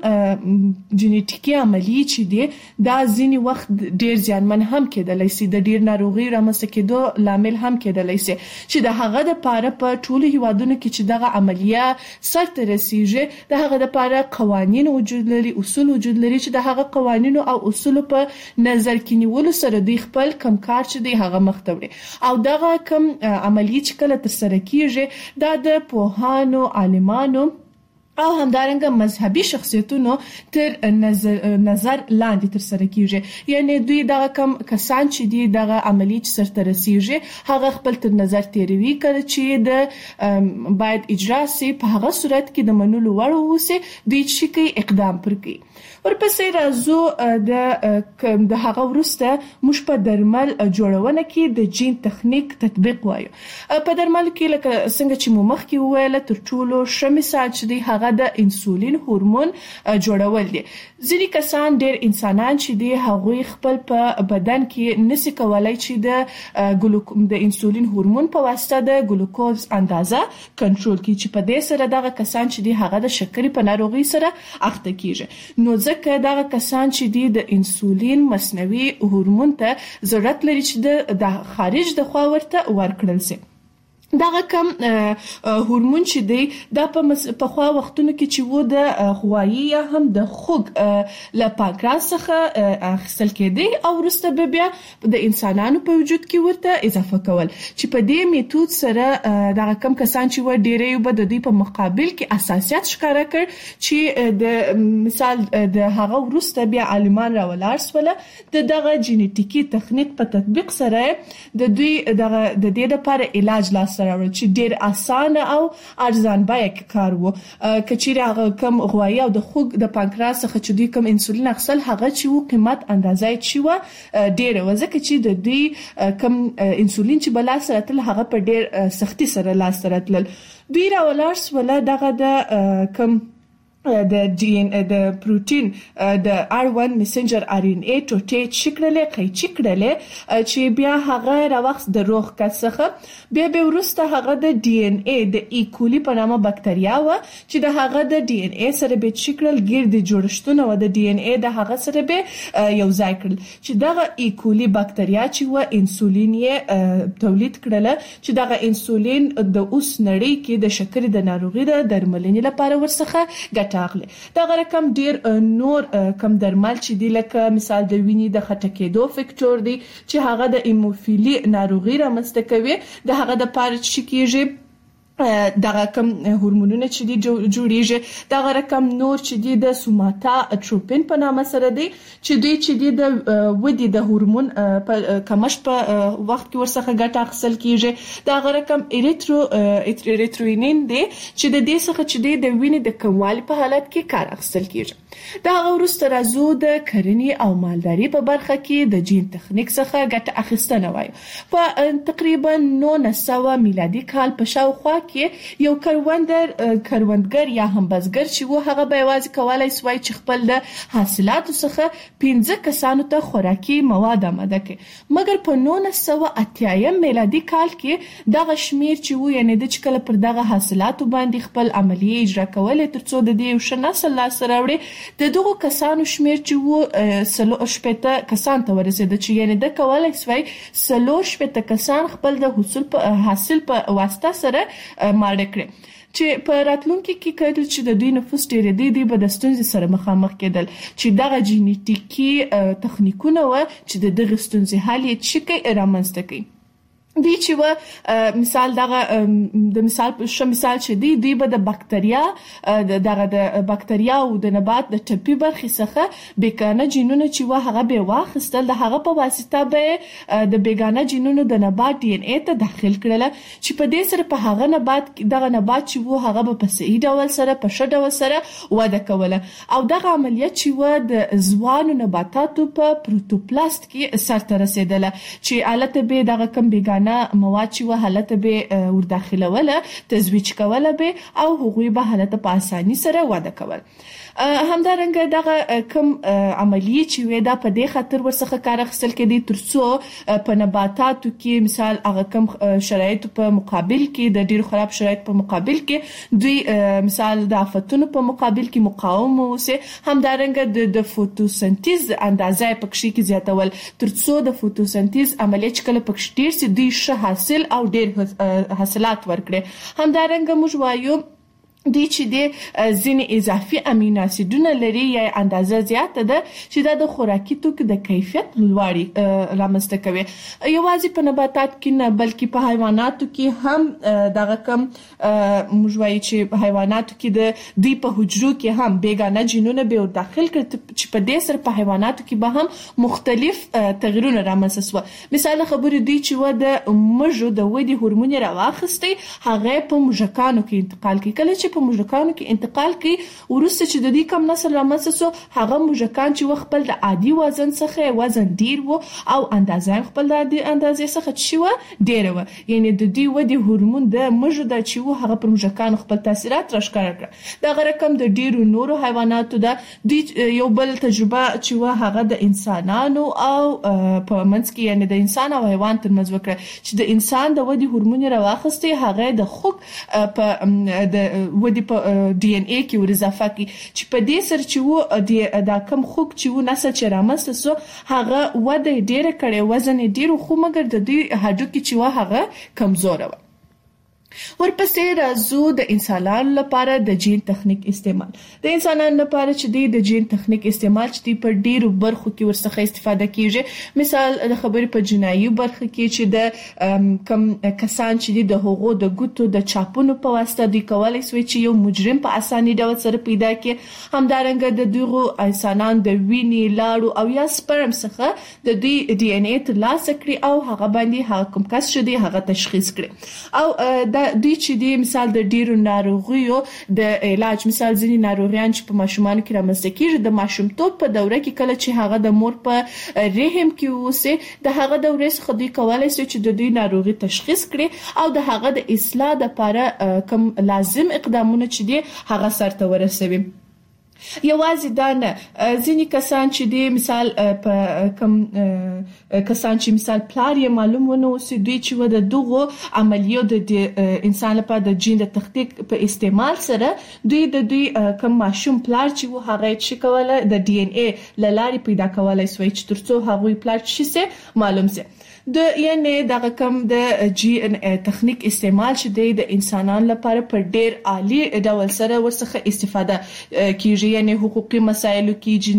جینټیکي عملیه چې دی دا ځینی وخت ډیر زیانمن هم کېدلی سي، د ډیر ناروغي رامنځته کېدو لامل هم کېدلی سي چې د هغه لپاره په ټولو هیوادونو کې چې دغه عملیه سرته رسیږي د هغه لپاره قوانین وجود لري، اصول وجود لري چې د هغه قوانینو او اصولو په نظر کې نیولو سره دوی خپل کم کار چې دی هغه مخ ته وړي. او دغه کم عملیه چې کله ترسره کیږي دا د پوهانو عالمانو او همدارنګه مذهبي شخصیتونو تر نظر, نظر لاندې تر سره کیږي. یعنی دوی دغه کم کسان چې دي دغه عملی چې سرته رسیږي هغه خپل تر نظر تیروي کړي چې د باید اجرا سي په هغه صورت کې د منلو وړ اوسي دوی چې کوي اقدام پر کوي. ورپسې راځو د د هغه وروسته موږ په درمل جوړونه کې د جین تخنیک تطبیق وایو. په درمل کې لکه څنګه چې مو مخکې وویل تر ټولو ښه مثال چې دی هغه د انسولین هورمون جوړول دي. ځینې کسان ډېر انسانان چې دي هغوی خپل په بدن کې نشي کولای چې د ګلوکوز د انسولین هورمون په واسطه د ګلوکوز اندازه کنټرول کړي چې په دې سره دغه کسان چې دي هغه د شکرې په ناروغي سره اخته کیږي. نو ځکه دغه کسان چې دي د انسولین مصنوعي هورمون ته ضرورت لري چې د خارج د خوا ورته ورکړل شي. دغه کم هورمون چې دی دا په خوا وختونو کې چې وو د غوایي یا هم د خوګ له پانکراس څخه اخیستل کېدی او وروسته به بیا د انسانانو په وجود کې ورته اضافه کول چې په دې میتود سره دغه کم کسان چې و ډېری به د دوی په مقابل کې اساسیت ښکاره کړ چې د مثال د هغه وروسته بیا عالمان راولاړ سول د دغه جینیټیکي تخنیک په تطبیق سره د دوی دغه د دې لپاره علاج لاس سره چې ډېر اسانه او ارزان بیه کار وو. کچېرې هغه کم غوایي او د خوګ د پانکراس څخه چې دوی کم انسولین اخیستل هغه چې وو قیمت اندازه یې چې وه ډېره وه ځکه چې د دوی کم انسولین چې به لاسته راتلل هغه په ډېر سختي سره لاسته راتلل. دوی راولاړ سوله دغه د کم د ډي ان د پروتین د آر ون میسنجر آر ان اي ټوټې چکړلې قیچي کړلې چې بیا هغه راوخت د روغ کس څخه بیا به ورسته هغه د ډي ان اي د ایکولی په نامه بکټریا و چې د هغه د ډي ان اي سره به چکړل ګرد جوړښتونه و د ډي ان اي د هغه سره به یو ځای کړل چې دغه ایکولی بکټریا چې و انسولین یې تولید کړل چې دغه انسولین د اوس نړۍ کې د شکرې د ناروغي د درملنې لپاره ورڅخه دا رقم ډیر نور کم درمل چې دی لکه مثال د وینې د خټه کېدو فکټور دی چې هغه د ایموفیلی ناروغي رامنځته کوي د هغه د پاره چې کیږي دغه کم هورمونونه چې دي جوړیږي دغه رقم نور چې دي د سوماتا ټروپین په نامه سره دي چې دوی چې دي د ودی د هورمون په کمښت په وخت کې ورڅخه ګټه اخیستل کیږي دغه رقم اریترو اریتروینین دي چې د دې څخه چې دي د وینې د کموالي په حالت کې کار اخیستل کیږي. دغه وروسته راځو د کرنې او مالداري په برخه کې د جین تخنیک څخه ګټه اخیستنه وایو. په تقریبا نولس سوه میلادي کال په شاوخوا کې یو کروندګر کروندګر یا هم بزګر چې و هغه به یوازې کولای سوای چې خپل د حاصلاتو څخه پنځه کسانو ته خوراکي مواد آماده کړي مګر په نولس سوه اتیایم میلادي کال کې دغه شمیر چې و یعنی د چکل پر دغه حاصلاتو باندې خپل عملیه اجرا کولې ترڅو د دې یو ښه نسل لاسته راوړي د دغو کسانو شمیر چې و سلو شپېته کسان ته ورسېده چې یعنی د کولای سوای سلو شپېته کسان خپل د حاصل په حاصل په واسطه سره ماړه کړي چې په راتلونکي کې کله چې د دوی نفوس ډېرېدی دی به د ستونزې سره مخامخ کېدل چې دغه جینیټیکي تخنیکونه و چې د دغه ستونزې حل یې چې رامنځته کوي دی چې و مثال دغه د مثال ش مثال چې دی دوی به د بکټریا دغه د بکټریا او د نبات د ټپي برخې څخه بیگانه جینونه چې و هغه به واخیستل د هغه په واسطه به د بیگانه جینونو د نبات ډي ان اي ته داخل کړل چې په دې سره په هغه نبات دغه نبات چې و هغه په صحیح ډول سره په ښه ډول سره وده کوله او دغه عملیات چې و د ځوانو نباتاتو په پروتوپلاست کې سرته رسیدله چې البته به دغه کم بیگانه مواد چې و حالت به ورداخلوله تزویج کوله به او هغوی به حالت په اساني سره وده کول. همدارنګه دغه کم عملیه چې وې دا په دې خاطر ورڅخه کار اخیستل کېدی ترڅو په نباتاتو کې مثال هغه کم شرایط په مقابل کې د ډیر خراب شرایط په مقابل کې دوی مثال د آفتونو په مقابل کې مقاوم اوسه همدارنګه د فوتوسنتیز اندازه پکې کې زیاتول ترڅو د فوتوسنتیز عملیه چې کله پکې ډیر سي دوی ښه حاصل او ډیر حاصلات ورکړي. همدارنګه موږ وایو دي چې د ځینې اضافي امینو اسیدونه لري یا اندازه زیاته ده چې دا د خوراکي توکو د کیفیت لوړی رامنځته کوي. یوازې په نباتات کې نه بلکې په حیواناتو کې هم دغه کم موږ وایو چې په حیواناتو کې د دوی په حجرو کې هم بیگانه جینونه به ور داخل کړي چې په دې سره په حیواناتو کې به هم مختلف تغیرونه رامنځته شوه. مثال خبرې دی چې و د مږو د ودې هورمون راواخستي هغه په موږکانو کې انتقال کوي. کله چې په موږکانو کې انتقال کوي ورسته چې د دې کم نسل رامنځته سو هغه موږکان چې خپل د عادي وزن څخه وزن ډیر وو او اندازه خپل د عادي اندازې څخه چې و ډیر و، یعنی د دې ودې هورمون د مږو د چې و هغه پر موږکانو خپل تاثیرات راښکاره کړ. دا رقم د ډیرو نورو حیواناتو د یو بل تجربه چې و هغه د انسانانو او په منځ کې یعنی د انسان او حیوان ترمنځ وکړه چې د انسان د ودې هورمون راواخستي هغه د خوک په د ودی په ډي ان اي کې ور اضافه کی چې په دې سر چې وو دا کم خوک چې وو نسل چې رامنځته سو هغه وده ډیره کړي وزن ډیرو خو مګر د دې هډو کې چې وو هغه کمزور و. ورپسې راځو د انسانانو لپاره د جین تخنیک استعمال. د انسانانو لپاره چې د جین تخنیک استعمال چې په ډیرو برخو کې ورڅخه استفاده کیږي. مثال د خبرې په جنایي برخه کې چې د کم کسان چې د هغو د ګوتو د چاپونو په واسطه دوی کولای شي چې یو مجرم په اساني ډول سره پیدا کړي. همدارنګه د دغو انسانانو د وینې لاړو او یا سپرم څخه د دوی ډي ان اي ترلاسه کړي او هغه باندې هغه کوم کس شدي هغه تشخیص کړي. او د دوی چې د مثال د ډیرو ناروغیو د علاج مثال ځینې ناروغیان چې په ماشومانو کې رامنځته کیږي د ماشومتوب په دوره کې کله چې هغه د مور په رحم کې اوسي د هغه دورې څخه دوی کولای شي چې د دوی ناروغي تشخیص کړي او د هغه د اصلاح لپاره کوم لازم اقدامونه چې دي هغه سرته ورسوي. یوازې دا نه ځینې کسان چې د مثال په کم کسان چې مثال پلار یې معلوم ونه اوسي دوی چې و د دغو عملیو د انسان لپاره د جین د تخنیک په استعمال سره دوی د دوی کم ماشوم پلار چې و هغه چې کوله د ډي ان اي لارې پیدا کولای شوی چې ترڅو هغه پلار چې سه معلوم سي. د یعنی دغه کم د جی ان تخنیک استعمال چې د انسانانو لپاره په ډیر عالی ډول سره ورڅخه استفاده کیږي. یعنی حقوقي مسایلو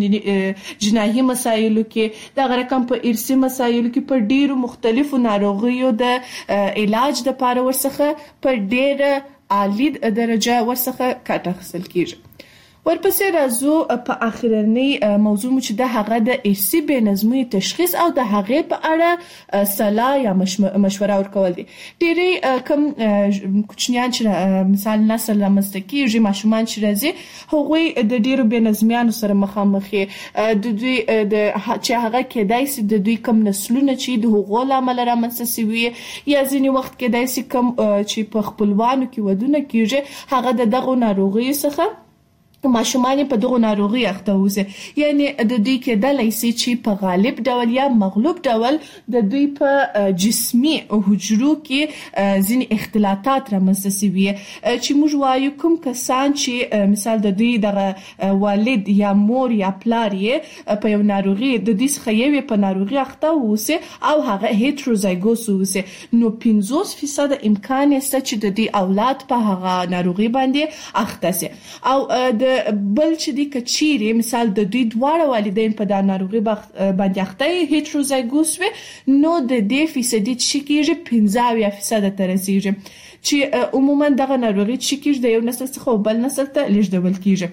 کې جنایي مسایلو کې دغه رقم په ارثي مسایلو کې په ډیرو مختلفو ناروغیو د علاج لپاره ورڅخه په ډیر عالی درجه ورڅخه کار اخیستل کیږي. ورپسې راځو په اخرنی موضوع چې د هغه د ارثي بې نظمۍ تشخیص او د هغه په اړه صلاح یا مشوره ورکول دي. ډېری کم کوچنیان چې مثال نسل رامنځته کیږي ماشومان چې راځي هغوی د ډېرو بې نظمیانو سره مخامخ د دوی د چې هغه کېدای شي د دوی کم نسلونه چې د هغو له امله رامنځته شوي یا ځینې وخت کېدای شي کم چې په خپلوانو کې ودونه کیږي هغه د دغو ناروغیو څخه ماشومان په دغه ناروغي اخته وځي. یعنی د دوی کېدلای شي چې په غالب ډول یا مغلوب ډول د دوی په جسمي حجرو کې ځینې اختلالات رامنځته شوي چې موږ وایو کوم کسان چې مثال د دوی دغه والد یا مور یا پلار یې په یو ناروغي د دې څخه یو په ناروغي اخته وځي او هغه هیټروزایګوس وځي نو پنځوس فیصد امکان شته چې د دې اولاد په هغه ناروغي باندې اخته شي. او د بل چې دی کچيري مثال د دوی دواړه والدین په دا ناروغي باندې اخته هیټروزایګوس وي نو د دې فیصدي چې کېږي پنځه فیصد ته رسیږي چې عموما دغه ناروغي چې کېږي د یو نسل څخه بل نسل ته لیږدول کېږي.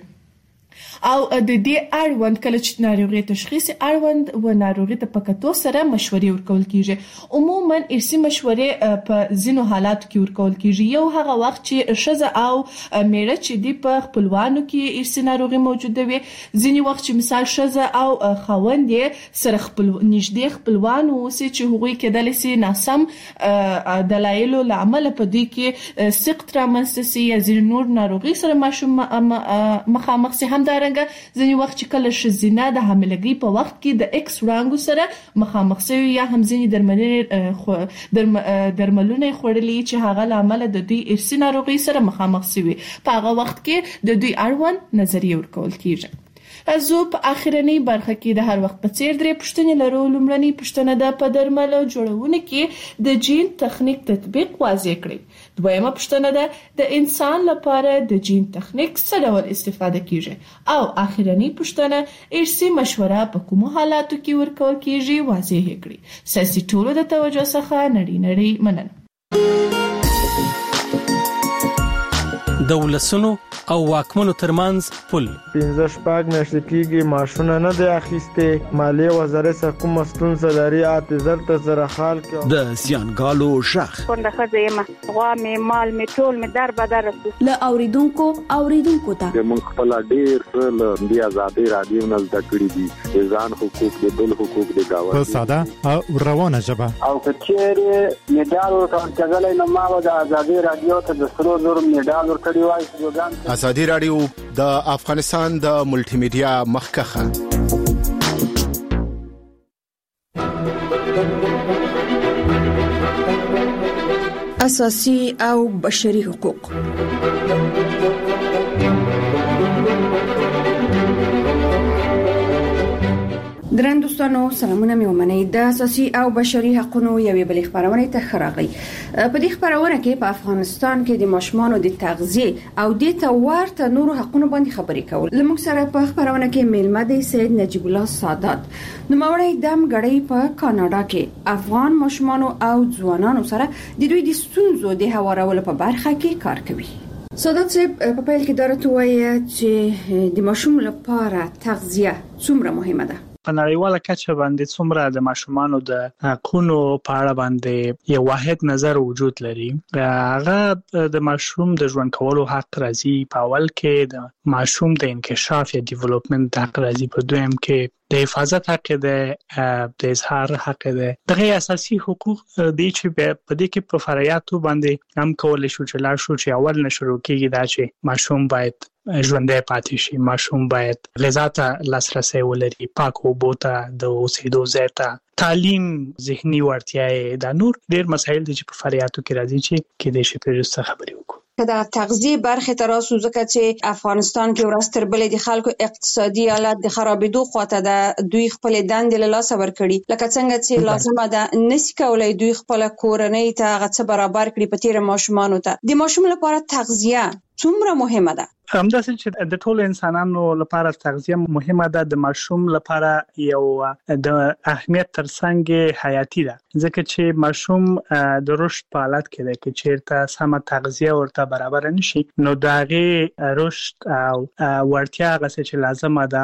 او د دې اړوند کله چې ناروغي تشخیص اړوند و ناروغي ته پکتو سره مشورې ورکول کیږي. عموما ارثي مشورې په ځینو حالاتو کې ورکول کیږي. یو هغه وخت چې ښځه او میړه چې دی په خپلوانو کې ارثي ناروغي موجوده وي ځینې وخت چې مثال ښځه او خاوند یې سره خپل نږدې خپلوان اوسي چې هغوی کېدلی شي ناسم دلایلو له امله په دې کې سقط رامنځته شي یا ځینې نور ناروغي سره ماشوم مخامخ شي. همدارنګه ځینې وخت چې کله ښځینه د حاملګۍ په وخت کې د ایکس وړانګو سره مخامخ شوي یا هم ځینې درملنې درملونه خوړلي چې هغه له امله د دوی ارثي ناروغۍ سره مخامخ شوي په هغه وخت کې د دوی اړوند نظریه ورکول کیږي. زه په اخرنی برخه کې د هر وخت په څیر درې پوښتنې لرو. لومړنۍ پوښتنه ده په درملو جوړونه کې د جین تخنیک تطبیق واضح کړئ. دویمه پوښتنه ده د انسان لپاره د جین تخنیک څه ډول استفاده کیږي او اخیرنی پوښتنه ارثي مشوره په کومو حالاتو کې ورکول کیږي واضح کړي. ساسي ټولو د توجه څخه نړۍ نړۍ مننه. د ولسونو او واکمنو ترمنځ پل پنځه شپږ میاشتې کېږي ماشونه نه دی اخیستې. مالیې وزارت څخه کومه ستونزه لري اعتذار ته زره خال کې د زیانګالو شخ څنګه ښځه یم غوا مې مال مې ټول مې در بدر له اوریدونکو اوریدونکو ته موږ خپل ډیر څه د آزادۍ رادیو نه زده کړی دي. ځان حقوق د بل حقوق د گاوند په ساده او روانه ژبه او کچېره میډال ورکړل نو ما د آزادۍ رادیو ته د سرو زر میډال ورکړی وای. آزادۍ رادیو د افغانستان د ملټي میډیا مخکخه. اساسي او بشري حقوق. درنو دوستانو سلامونه مې ومنئ. د اساسي او بشري حقوقو یوې بلې خبرونه ته خراغي. په دې خبرونه کې په افغانستان کې د ماشومانو د تغذیه او د توارت نورو حقوقو باندې خبرې کول. لمک سره په خبرونه کې میلمه دی سید نجیب الله سادات نوموړی دم غړی په کاناډا کې افغان ماشومانو او ځوانانو سره د دوی د ستونزو د هوارولو په برخه کې کار کوي. سادات صاحب په پیل کې درته وایي چې د ماشوم لپاره تغذیه څومره مهمه ده. په نړیواله کچه باندې څومره د ماشومانو د حقوقو په اړه باندې یو واحد نظر وجود لري. هغه د ماشوم د ژوند کولو حق راځي په اول کې، د ماشوم د انکشاف یا ډیولپمنت حق راځي په دویم کې، د حفاظت حق ده، د اظهار حق ده. دغه اساسي حقوق دي چې په دې کې په فرایاتو باندې هم کولای شو چې لا شو چې اول نشو کېږي دا چې ماشوم باید ژوندۍ پاتې شي، ماشوم باید غذا ته لاسرسي ولري، پاک اوبو ته، د اوسېدو ځای ته، تعلیم، ذهني وړتیاوې، دا نور ډېر مسایل دي چې په فرایاتو کې راځي چې کېدای شي پرې څه خبرې وکړو. دا تغذیه برخه تراسو ځکه چې افغانستان کې ورستر بلې د خلکو اقتصادي حالت د خرابېدو خواته ده، دوی خپل دندې له لاسه ورکړي، لکه څنګه چې لازمه ده نسی کولای دوی خپل کورنۍ ته غڅ برابر کړي په تیر ماشومانو ته. د ماشوم لپاره تغذیه څومره مهمه ده؟ همداسې چې د ټولو انسانانو لپاره تغذیه مهمه ده، د ماشوم لپاره یو د اهمیت ترڅنګ حیاتي ده، ځکه چې ماشوم د رشد په حالت کې ده کې چیرته سمه تغذیه ورته برابر نشي نو دغه رشد او ورتیا غسه چې لازمه ده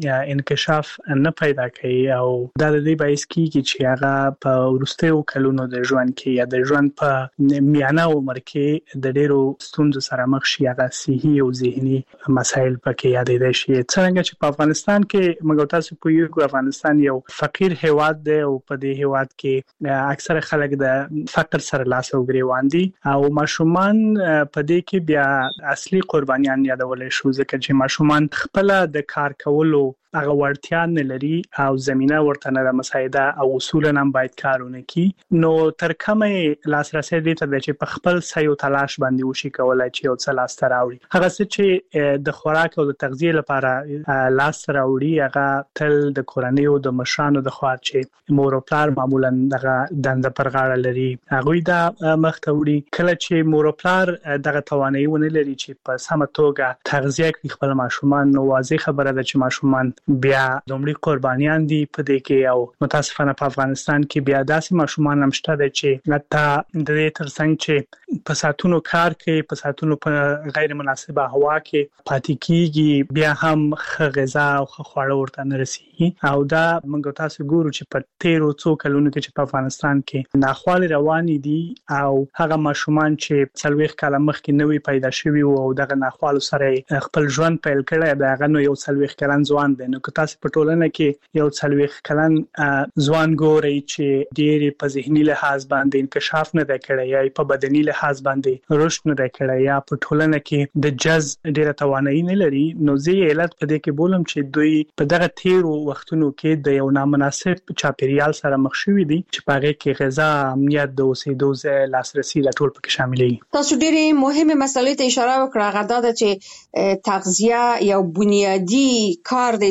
انکشاف نه پیدا کوي او دا د دې باعث کیږي چې هغه په ورستیو کلونو د ژوند کې یا د ژوند په میانه عمر کې د ډېرو ستونزو سره مخ شي، هغه صحي او ذهني مسایل پکې یادېدای شي. څنګه چې په افغانستان کې موږ تاسو په یو افغانستان یو فقیر هیواد دی او په دې هیواد کې اکثره خلک د فقر سره لاس او ګریوان دي او ماشومان په دې کې بیا اصلي قربانیان یادول شو، ځکه چې ماشومان خپل د کار کولو هغه ورتیا نه لري او زمينه ورته نه مساعده او اصولا هم باید کارونه کی. نو تر کومه لاسرسي دي ته چې په خپل سيو تلاش باندې وشي کولای چې یو څه لاس راوړي. هغه څه چې د خوراک او د تغذیه لپاره لاس راوړي هغه تل د کورنۍ او د مشرانو د خوا چې مور او پلار معمولا دغه دنده پر غاړه لري هغه دا مخته وړي. کله چې مور او پلار دغه توانایي ونه لري چې په سمه توګه تغذیه کوي خپل ماشومان، نو واضح خبره ده چې ماشومان بیا دومره قربانیان دي په دې کې او متاسفانه په افغانستان کې بیا داسې ماشومان هم شته چې حتی د دې ترڅنګ چې په ساتونو کار کوي، په ساتونو په غیر مناسبه هوا کې پاتې کیږي، بیا هم غذا او خواړه ورته نه رسیږي او دا موږ تاسو ګورو چې په تیرو څو کلونو کې چې په افغانستان کې ناخوالې روانې دي او هغه ماشومان چې څلويخ کاله مخکې نوې پیدا شوي او دغه ناخوالو سره خپل ژوند پیل کړی دا هغه نو یو څلويخ کلن ځوان دی. نو که تاسو په ټولنه کې یو څلويخ کلن ځوان ګورئ چې ډېر په ذهني لحاظ باندې انکشاف نه دی کړی یا په بدني لحاظ باندې رشد نه دی کړی یا په ټولنه کې د جز ډېره توانایي نه لري، نو زه علت په دې کې بولم چې دوی په دغه تیرو وختونو کې د یو نامناسب چاپیریال سره مخ شوي دي چې په هغه کې غذا، امنیت، د اوسېدو ځای، لاسرسي لا ټول پکې شامل دي. تاسو ډېرې مهمه مسلې ته اشاره وکړه، هغه دا چې تغذیه یو بنیادی کار دی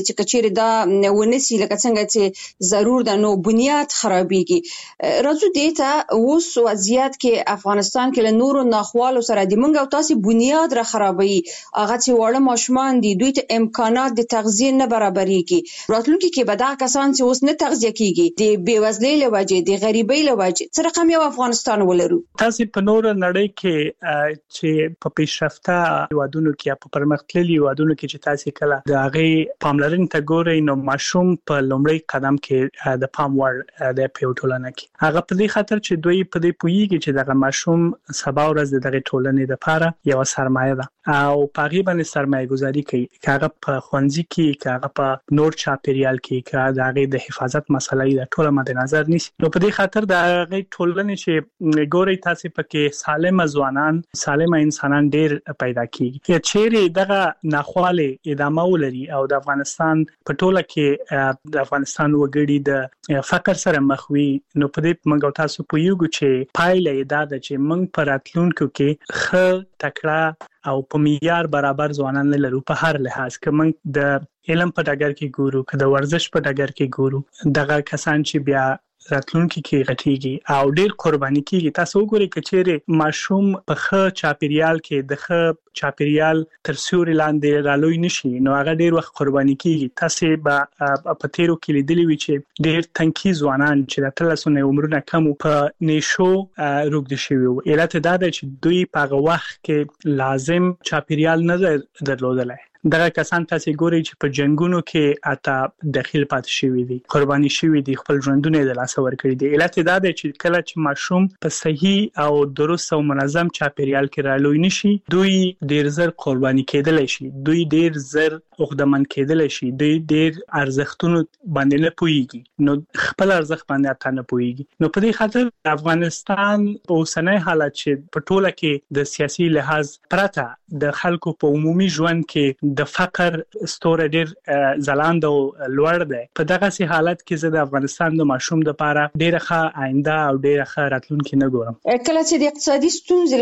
چې کچېره دا ونسي لکه څنګه چې ضرور د نو بنیاد خرابېږي. راځو دیتا اوس وضعیت کې افغانستان کې له نورو ناخوالو سره د منګ او تاسو بنیاد را خرابوي، هغه چې وړه ماشومان دي دوی ته امکانات د تغذیه نه برابرېږي. راتلونکي کې به دا کسان چې اوس نه تغذیه کیږي د بیوزلۍ له وجې د غریبۍ له وجې څه رقم یو افغانستان ولرو. تاسو په نور نړۍ کې چې په پیشرفته هیوادونو کې په پرمختللي هیوادونو کې چې تاسو کله د هغه پاملرنې ته ګورئ نو ماشوم په لومړی قدم کې د پام وړ د پیوټولنه کې هغه په دې خاطر چې دوی په دې پوهیږي چې دغه ماشوم سبا ورځ دغه ټولنې لپاره یو سرمایه ده او په غیبه سرمایه گذاري کوي، کاغه په خوندزي کې کاغه په نور چاپیریال کې کاغه د هغه د حفاظت مسلې د ټوله مد نظر نیسي. نو په دې خاطر د هغه ټولنې چې ګوري تاسو پکې سالم ځوانان سالم انسانان ډیر پیدا کیږي. چیرې دغه ناخواله ادامه ولري او د افغانستان په ټوله کې د افغانستان وګړي د فقر سره مخ وي نو په دې موږ تاسو په یوګو چې پایله دا ده چې موږ پر راتلونکو کې خ تکړه او په معیار برابر ځوانان لرو په هر لحاظ که موږ د علم په ډګر کې ګورو که د ورزش په ډګر کې ګورو دغه کسان چې بیا راتلونکي کې غټيږي او ډیر قرباني کیږي. تاسو وګورئ کچېره ماشوم په خ چاپیریال کې د خ چاپیریال تر سیوري لاندې رالوي نشي نو هغه ډیر وخت قرباني کیږي. تاسو به په تیرو کې لیدلی وي چې ډیر تنکي ځوانان چې د تلسونه عمرونه کم په نشو روغ شي وي. علت دا ده چې دوی په وخت کې لازم چاپیریال نه درلودلای. دغه کسان تاسو ګورئ چې په جنگونو کې اته داخل پاتې شوی دي، قرباني شوی دي، خپل ژوندونه د لاس ور کړی دي. علت دا ده چې کله چې ماشوم په صحیح او درست او منظم چاپیریال کې رالوي نشي دوی ډیر زر قرباني کېدل شي، دوی ډیر زر عقدمن کېدل شي، دوی ډیر ارزښتونو باندې نه پوهیږي نو خپل ارزښت باندې اته نه پوهیږي. نو په دې خاطر افغانستان په اوسنۍ حالت چې په ټوله کې د سیاسي لحاظ پرته د خلکو په عمومي ژوند کې د فقر ستوره ډیر ځلاند او لوړ دی. په دغه سي حالت کې زه د افغانستان د ماشوم د لپاره ډیره ښه آینده او ډیره ښه راتلونکي نه ګورم. کله چې د اقتصادي ستونزې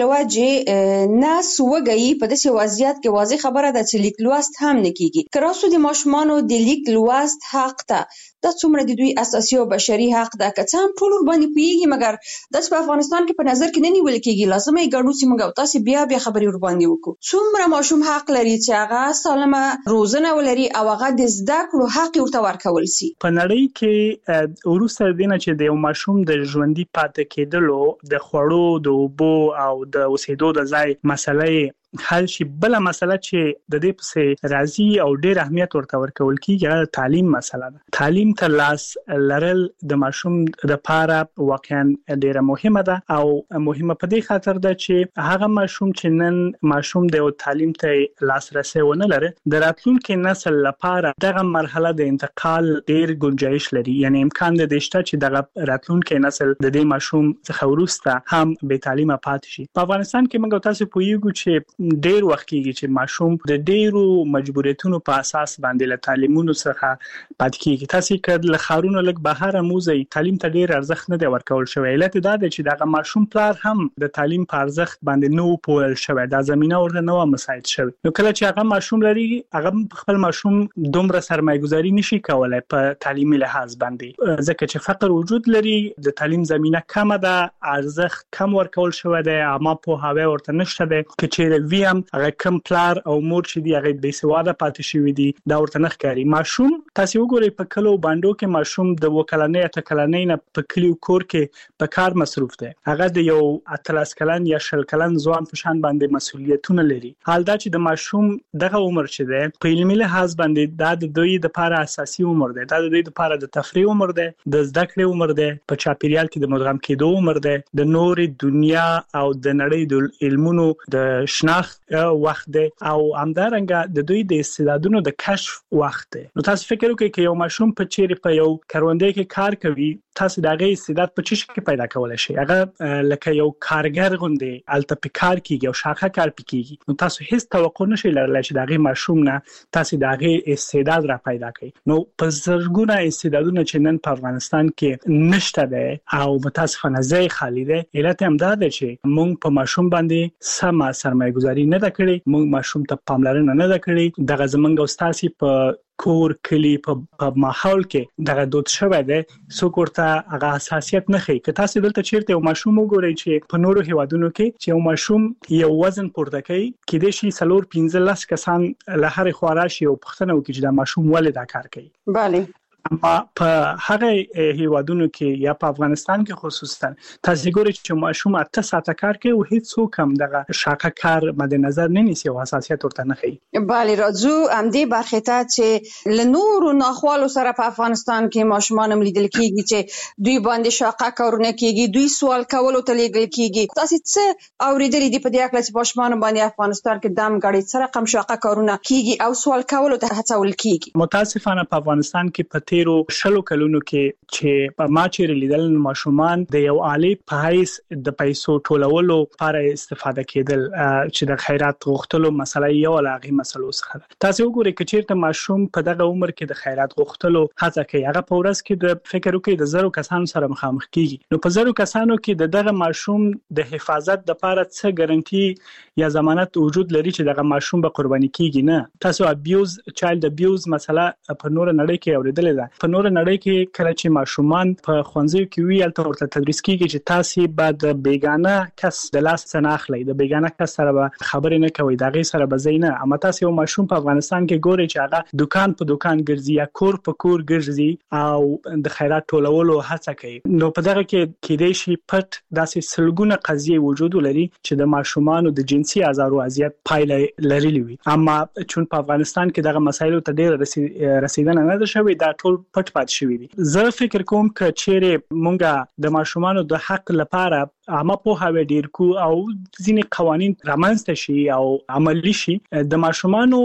لوجه ناس وګي په داسې وضعیت کې واضح خبره ده چې لیک لوست هم نه کیږي. کراسو د ماشومانو د لیک لوست حق ته دا څومره د دوی اساسي او بشري حق ده که څه هم ټول باندې پیږي مګر د په افغانستان کې په نظر کې نه نیول کیږي. لازمه یې ګڼو چې موږ تاسو بیا بیا خبري ور باندې وکړو. څومره ماشوم حق لري چې هغه سالمه روزنه ولري او هغه د زده کړو حق ورته ورکول شي. په نړۍ کې وروسته دینه چې د یو ماشوم د ژوندۍ پاتې کېدلو د خوړو د اوبو او د اوسېدو د ځای مسلې حل شي. بل مسله چې د دې په راضي او ډېر اهمیت ورته ورکول کیږي تعلیم مسله ده. تعلیم تر لاس لرل د ماشوم د لپاره واقعا ډېره مهمه ده او مهمه په دې خاطر ده چې هغه ماشوم چې نن ماشوم د تعلیم ته لاسرسي ونه لري د راتلونکي نسل لپاره دغه مرحله د انتقال ډېر گنجائش لري. یعنی امکان ده چې دغه راتلونکي نسل د دې ماشوم څخه ورسته هم به تعلیمه پاتې شي. په افغانستان کې موږ تاسو پوهیږو چې ډیر وخت کېږي چې ماشوم د ډیرو مجبوریتونو په اساس باندې له تعلیمونو څخه پاتې کېږي. تاسو کله له خارونو لګ بهر موزي تعلیم ته ډیر ارزښت نه دی ورکول شوی. علت دا ده چې دغه ماشوم پلار هم د تعلیم په ارزښت باندې نو پوهل شوی، دا زمينه ورته نو مساعد شوی. نو کله چې هغه ماشوم لري هغه خپل ماشوم دومره سرمایه‌گذاري نشي کولای په تعلیمي لحاظ باندې ځکه چې فقر وجود لري، د تعلیم زمينه کم ده، ارزښت کم ورکول شوی دی، اما په هوا ورته نشته ده چې ویم هغه کم پلار او مور چې دی هغه بې سواده پاتې شوی دی دا ورته نه ښکاري. ماشوم تاسو وګورئ په کلو باندې کې ماشوم د وکلنۍ ته کلنۍ نه په کلیو کور کې په کار مصروف دی، هغه د یو اتلس کلن یا شل کلن ځوان په شان باندې مسؤلیتونه لري. حال دا چې د ماشوم دغه عمر چې دی په علمي لحاظ باندې دا د دوی د لپاره اساسي عمر دی، دا د دوی د لپاره د تفریح عمر دی، د زده کړې عمر دی، په چاپیریال کې د مدغم کېدو عمر دی، د نورې دنیا او د نړۍ د علمونو د شناخت وخت دی او همدارنګه د دوی د استعدادونو د کشف وخت دی. نو تاسو فکر وکړئ چې یو ماشوم په چیرې په یو کاروندې کې کار کوي تاسو دغه استعداد په چی کې پیدا کولای شئ. هغه لکه یو کارګر غوندي الته په کار کیږي او شاخه کار پکېږي. نو تاسو هیڅ توقع نشئ لرلای چې دغه ماشوم نه تاسو دغه استعداد را پیدا کړئ. نو په زرګونه استعدادونه چې نن په افغانستان کې نشته ده او متاسفانه ځای خالی ده. علت هم دا ده چې موږ په ماشوم باندې سم سرمایه‌گذاري نه ده کړې، موږ ماشوم ته پاملرنه نه ده کړې. دغه زمونږ استاد په کور کلی په ماحول کې دغه دود شوی دی څوک ورته هغه حساسیت نه ښيي. که تاسو دلته چیرته یو ماشوم وګورئ چې په نورو هیوادونو کې چې یو ماشوم یو وزن پورته کوي کېدای شي څلور پنځه لس کسان له هرې خوا راشي او پوښتنه وکړي چې دا ماشوم ولې دا کار کوي. بله اما په هغه هیوادونو کې یا په افغانستان کې خصوصا تاسو ګورئ چې ماشوم اته ساعته کار کوي او هیڅ څوک هم دغه شاقه کار مد نظر نه نیسي او حساسیت ورته نه ښيي. بله راځو هم دې برخې ته چې له نورو ناخوالو سره په افغانستان کې ماشومان هم لیدل کېږي چې دوی باندې شاقه کارونه کېږي، دوی سوال کولو ته لیږل کېږي. تاسو څه اورېدلي دي په دې اړه چې ماشومان باندې افغانستان کې دم غړي څه رقم شاقه کارونه کېږي او سوال کولو ته هڅول کېږي؟ متاسفانه په افغانستان کې په تیرو شلو کلونو کې چې په ما چې لیدل ماشومان د یو عالی په حیث د پیسو ټولولو لپاره استفاده کېدل چې د خیرات غوښتلو مسله یو لاغي مسلو څخه ده. تاسو وګورئ چې چیرته ماشوم په دغه عمر کې د خیرات غوښتلو هڅه کوي هغه په ورځ کې د فکر وکړي د زرو کسانو سره مخامخ کیږي. نو په زرو کسانو کې د دغه ماشوم د حفاظت لپاره څه ګارانټي یا ضمانت وجود لري چې دغه ماشوم به قرباني کیږي نه؟ تاسو ابیوز چایلډ ابیوز مسله په نور نړۍ کې اوریدلې ده. په نور نړۍ کې کله چې ماشومان په ښوونځیو کې وی الته ورته تدریس کیږي چې تاسو به د بیگانه کس د لاس څخه اخلي، د بیگانه کس سره به خبرې نه کوي، دا غي سره به زینه. اما تاسو یو ماشوم په افغانستان کې ګوري چې هغه دکان په دکان ګرځي یا کور په کور ګرځي او د خیرات ټولولو هڅه کوي. نو په دغه کې کېدای شي پټ داسې سلګونه قضیې وجود لري چې د ماشومان د جنسي ازار او اذیت پایله لري وي. اما چون په افغانستان کې دغه مسایلو ته ډېر رسیدنه نه ده شوې، دا ټول پټ پات شوی دي. زه فکر کوم چې چیرې مونږه د ماشومانو د حق لپاره عامه پوهاوی ډیر کو او ځینې قوانين رامنځته شي او عملی شي د ماشومانو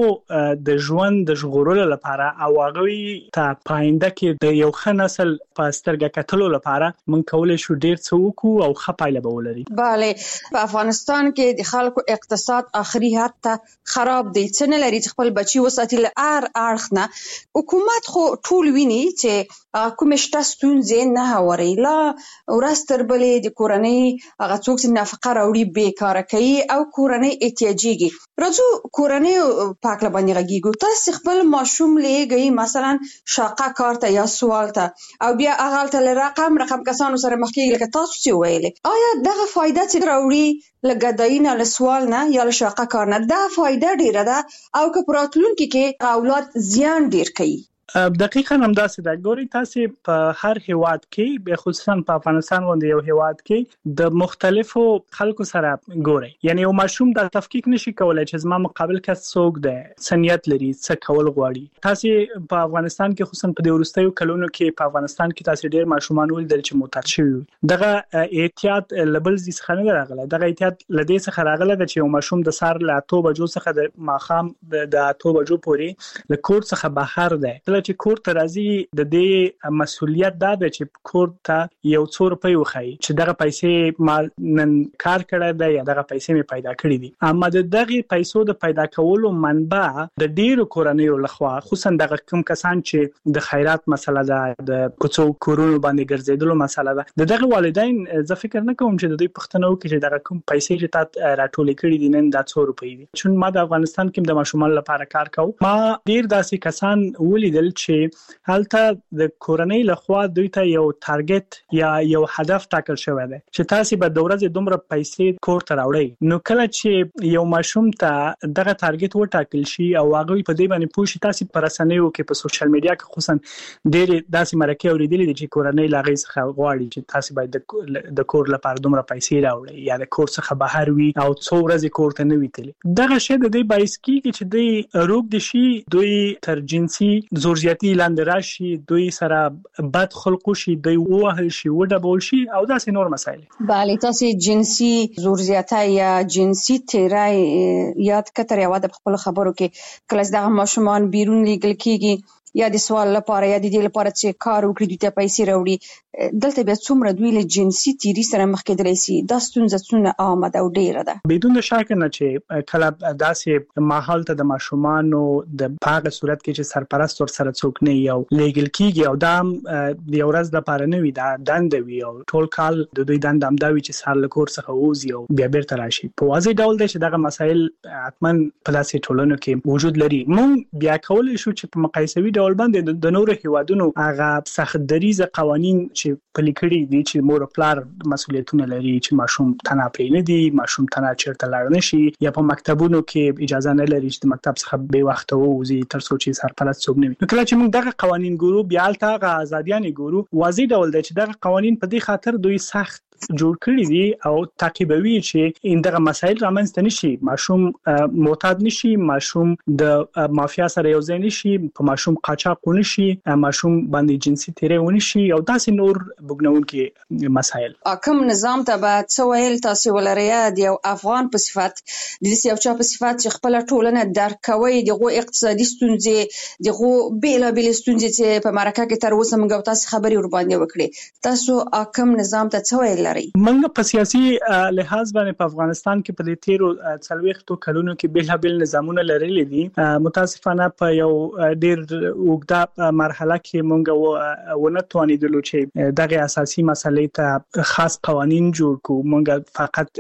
د ژوند د ژغورلو لپاره او هغه ته پاینده کې د یو ښه نسل په سترګه کتلو لپاره مونږ کولای شو ډیر څه وکړو او ښه پایله به ولري. بله په افغانستان کې د خلکو اقتصاد اخري حد ته خراب دی، څه نه لري چې خپل بچي وساتي. له ار اړخ نه حکومت خو ټول ویني چې کوم شته ستونزې نه هوري لا ورځ تر بلې د کورنۍ هغه څوک چې نفقه راوړي بیکاره کوي او کورنۍ احتیاجيږي. راځو کورنۍ پاک لبانې غږیږو. تاسو خپل ماشوم لګي مثلا شاقه کار ته یا سوال ته او بیا هغه ته رقم رقم کسانو سره مخ کېږي لکه تاسو چې ویلې، آیا دغه فائدہ چې راوړي لګداینه له سوال نه یا له شاقه کار نه دا فائدہ ډیره ده او که پراتلونکو کې اولاد زیان ډیر کوي؟ دقیقاً همداسې ده. ګوري تاسو په هر هیواد کې به خصوصا په افغانستان باندې یو هیواد کې د مختلفو خلکو سره ګوري، یعنی یو ماشوم د تفکیک نشي کولای چې زما مقابل کس څوک ده، سنیت لري، څه کول غواړي. تاسو په افغانستان کې خصوصا په د وروستیو کلونو کې په افغانستان کې تاسو ډیر ماشومان ولیدل چې معتاد شوي. دغه احتیاط لبل زی څخه نه راغله، دغه احتیاط لدې څخه راغله چې یو ماشوم د سار له اته بجو څخه د ماخام د اته بجو پورې له کور څخه بهر ده. چې کور ته راځي د دې مسولیت دا ده چې کور ته یو څو روپۍ وخی چې دغه پیسې ما نن کار کړی دی یا دغه پیسې می پیدا کړې دي. اما د دغه پیسو د پیدا کولو منبع د ډیرو کورنیو لخوا خصوصا دغه کوم کسان چې د خیرات مسله ده، د کوڅو کورونو باندې ګرځیدلو مسله ده، د دغه والدین زه فکر نه کوم چې د دوی پښتنو کې چې دغه کوم پیسې چې تا راټولې کړې دي نن دا څو روپۍ دي. چون ما د افغانستان کې د ماشومان لپاره کار کوم، ما ډیر داسې کسان ولیدل چې هلته د کورنۍ لخوا دوی ته یو ټارګټ یا یو هدف ټاکل شوی دی چې تاسو به د ورځې دومره پیسې کور ته راوړئ. نو کله چې یو ماشوم ته دغه ټارګټ وټاکل شي او هغه په دې باندې پوه شي، تاسو پر رسنیو کې په سوشل میډیا کې خصوصا ډېر داسې مرکه اوریدلې دي چې کورنۍ لاغې څخه غواړي چې تاسو باید د کور لپاره دومره پیسې راوړئ یا د کور څخه بهر وي او څو ورځې کور ته نه وي تللی. دغه شی د دې باعث کیږي چې دوی روغ دي شي، دوی تر جنسي زورزیاتي لاندې راشي، دوی سره بد خلق شي، دوی وهل شي، وډبول شي او داسې نور مسایل. بله تاسو جنسي زورزیاتي یا جنسي تیرای یاد کتر یو د خپل خبرو کې کله دغه ماشومان بیرون لیږل کیږي یا د سوال لپاره یا د دې لپاره چې کار وکړي دوی ته پیسې راوړي، دلته بیا څومره دوی له جنسي تیری سره مخ کېدلی شي. دا ستونزه څونه عامه ده او ډیره ده. بدون شک نه چې کله داسې ماحول ته د ماشومانو د هغه صورت کې چې سرپرست ور سره څوک نه یو لیګل کیږي او دا د یو ورځ لپاره نه وي، دا دنده وي او ټول کال د دوی دنده هم دا وي چې سر له کور څخه ووځي او بیا بیرته راشي. په واضح ډول دی چې دغه مسایل حتما په داسې ټولنو کې وجود لري. مونږ بیا کولای شو چې په مقایسوي ډول باندې د نورو هیوادونو هغه سخت دریزه قوانین چې پلي کړي دي چې مور او پلار مسؤلیتونه لري چې ماشوم تنها پرې نه دي، ماشوم تنها چیرته لاړ نشي یا په مکتبونو کې اجازه نه لري چې د مکتب څخه به وخت ووځي تر څو چې سرپرست څوک نه وي. نو کله چې موږ دغه قوانین ګورو بیا الته هغه ازادیان ګورو، واضح ډول دی چې دغه قوانین په دې خاطر دوی سخت جوړ کړی دي او تعقیبوي چې ان دغه مسایل رامنځته نشي، ماشوم معتاد نشي، ماشوم د مافیا سره یو ځای نشي، په ماشوم قاچاق نشي، ماشوم باندې جنسي تیری ونشي او داسې نور بګنونکي مسایل. کوم نظام ته به څه ویل تاسو ولرئ د یو افغان په صفت د دې یو چا په صفت چې خپل ټولنه درک کوي، دغه اقتصادي ستونزې، دغه بیل بیل ستونزې چې په مرکه کې تر اوسه موږ تاسو خبري ور باندې وکړي، تاسو کوم نظام ته څه ویل؟ منګ په سیاسي لحاظ باندې په افغانستان کې په دې تیرو څلويختو کلونو کې بهل بهل نظامونه لرلي دي. متاسفانه په یو ډیر وګړه مرحله کې مونږ ونه توانیدلو چې دغه اساسي مسلې ته خاص قوانين جوړ کړو. مونږ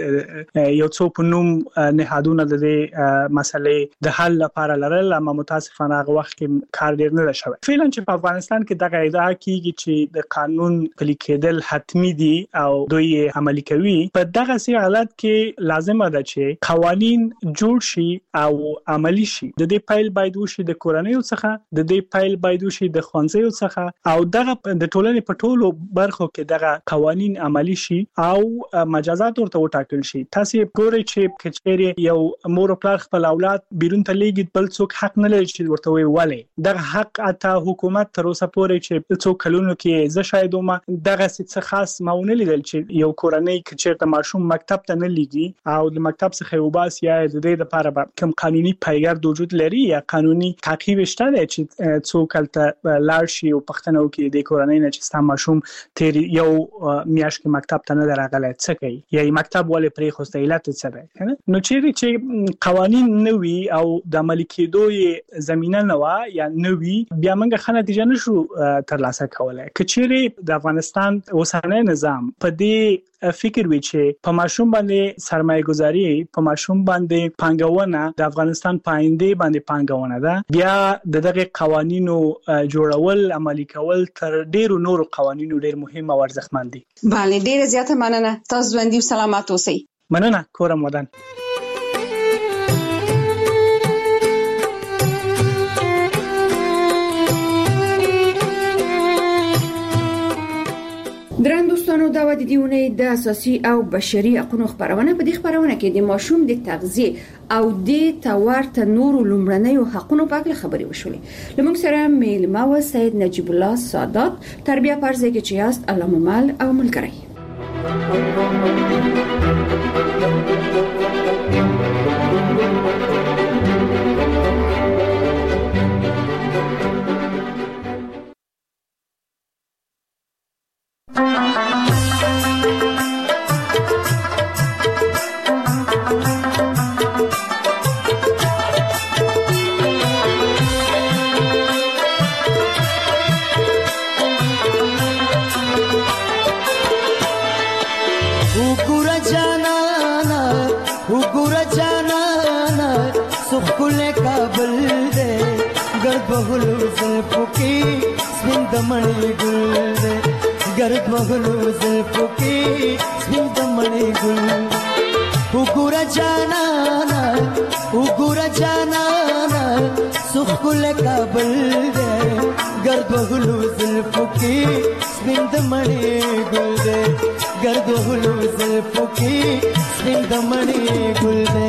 فقط یو څو په نوم نهادونه د دې مسلې د حل لپاره لرل، اما متاسفانه هغه وخت کې کار ډیر نه شوی. فعلا چې په افغانستان کې دغه ادعا کیږي چې د قانون پلي کېدل حتمی دي او دوی عملي کوي، په دغه سي حالت کې لازمه ده چې قوانين جوړ شي او عملی شي. د دې پایل باید وشي د کورنیو څخه، د دې پایل باید وشي د ښوونځیو څخه او دغه د ټولنې په ټولو برخو کې دغه قوانين عملی شي او مجازات ورته وټاکل شي. تاسو ګورئ چې کچېری یو مور او پلار خپل اولاد بیرون ته لیږي، بل څوک حق نه لري چې ورته وی ولې دغه حق اته حکومت تر اوسه پورې چې څو کلونو کې زه شاید ما دغه څه خاص ماونه لیدل چې یو کورنۍ کې چیرته ماشوم مکتب ته نه لیږي او د مکتب څخه وباس یا د دې لپاره کوم قانوني پیګر د وجود لري یا قانوني تعقیب شته چې څوک الته لاړ شي او پښتنو کې د کورنۍ نه چې ستا ماشوم تیر یو میاشت کې مکتب ته نه درغلی څه کوي یا مکتب ولې پرې خوسته علت څه ده. نو چیرې چې قوانین نوي او د عملي کېدو زمينه نو یا نوي بیا موږ خنه نتیجه نشو ترلاسه کولای. کچېری د افغانستان اوسنۍ نظام په دې فکر وی چې په ماشوم باندې سرمایه گذاری، په ماشوم باندې پانګونه د افغانستان پاینده باندې پانګونه ده، بیا دغه قوانینو جوړول عملي کول تر ډیرو نورو قوانینو ډیر مهم او ارزښتمن دي. بله ډیره زیاته مننه. تاسو ژوندۍ او سلامات اوسئ. مننه. کورم ودان. درن دوستانو دا و د دیونه د اساسي او بشري حقوقو خبرونه په دې خبرونه کې د ماشوم د تغذیه او د تورته نورو لومړنیو حقوقو په اړه خبري وشولې. لمونږ سره میلمه و سید نجیب الله سادات، تربیه پرځای کې چې است علامه مال او ملګری. दमणे गुल गर्द मगलू ज़ुल्फ़ों की स्पिन दमणे गुल उगुरा जाना ना उगुरा जाना ना सुखुल काबल दे गर्द मगलू ज़ुल्फ़ों की स्पिन दमणे गुल दे गर्द मगलू ज़ुल्फ़ों की स्पिन दमणे गुल दे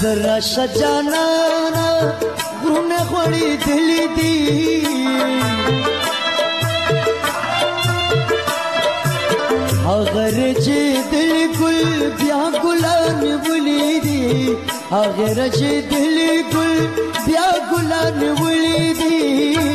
زرا شجانانا غرونه غوړي دلی دی اگر چې دل ګل بیا ګلان ولیدي اگر چې دل ګل بیا ګلان ولیدي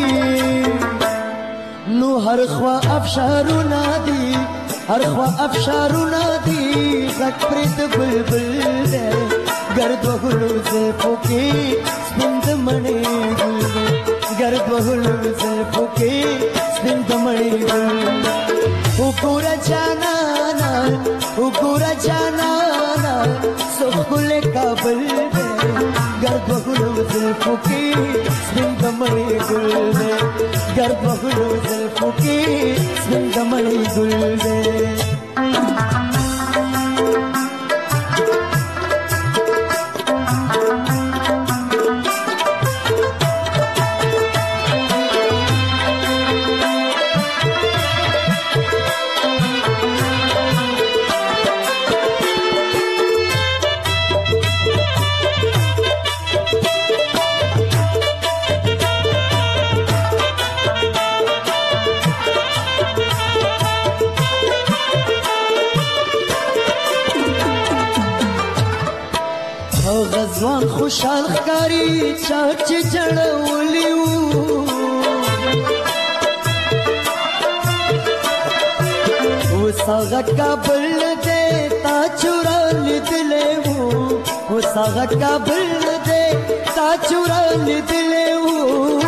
نو هر خوا افشارونه دي هر خوا افشارونه دي غټ پرد بلبل ده ګرد وهلو زلفو کې سپین د مڼې ګل ده ګرد وهلو زلفو کې سپین د مڼې ګل وګوره جانانا وګوره جانانا سخل کابل ده ګرد وهلو زلفو کې سپین د مڼې ګل ده ګرد وهلو زلفو کې سپین د مڼې ګل ده غزوان خوشحال ښکاري چا چې جړولي وو اوس هغه کابل دی تا چورا لیدلی وو اوس هغه کابل دی تا چورا لیدلی وو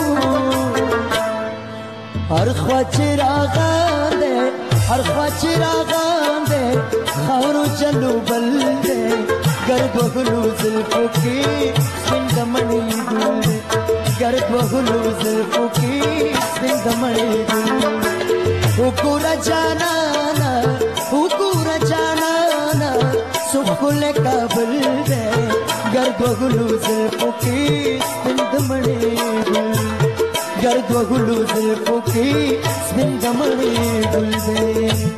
هر خوا چې راغان دی هر خوا چې راغان دی خاورو چلو بل دی ګرد وهلو زلفو کې سپین د مڼې ګل دی ګرد وهلو زلفو کې سپین د مڼې ګل وګوره جانانا وګوره جانانا سخل کابل دی ګرد وهلو زلفو کې سپین د مڼې ګل ګرد وهلو زلفو کې سپین د مڼې ګل دی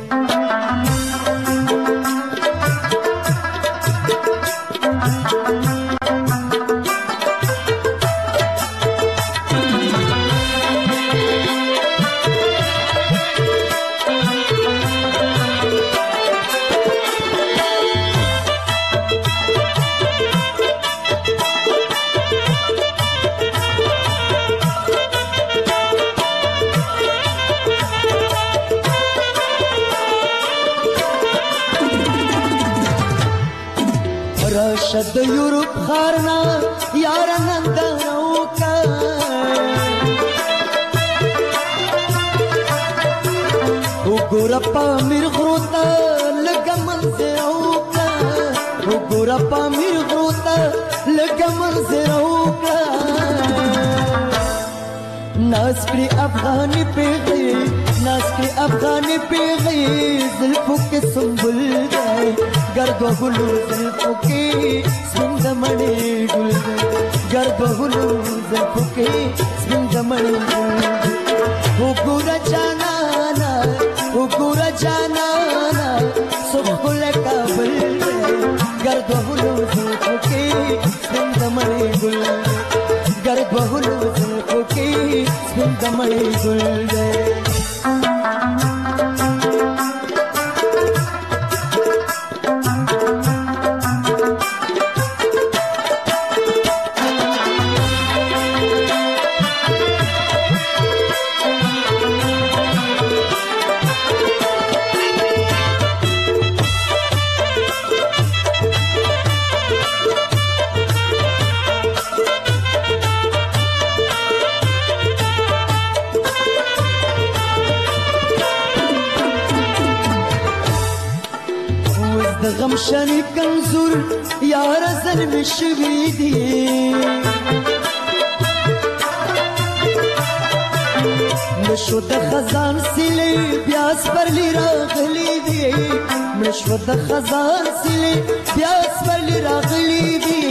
راشد یورپ خارنا یار نندنو کا وګور پامیر غروتا لګمن زرو کا وګور پامیر غروتا لګمن زرو کا ناس کړي افغاني پیغي ناس کړي افغاني پیغي زلفو کې سنبل ده ګرد وهلو زلفو کې سپین د مڼې ګل ده ګرد وهلو زلفو کې سپین د مڼې ګل وګوره جانانا وګوره جانانا سخل کابل ده ګرد وهلو زلفو کې سپین د مڼې ګل ګرد وهلو زلفو کې سپین د مڼې ګل ده غم شنی کنزور یار ظلم شوی دی مشو د خزان سیلی بیاس پر لی راغلی دی مشو د خزان سیلی بیاس پر لی راغلی دی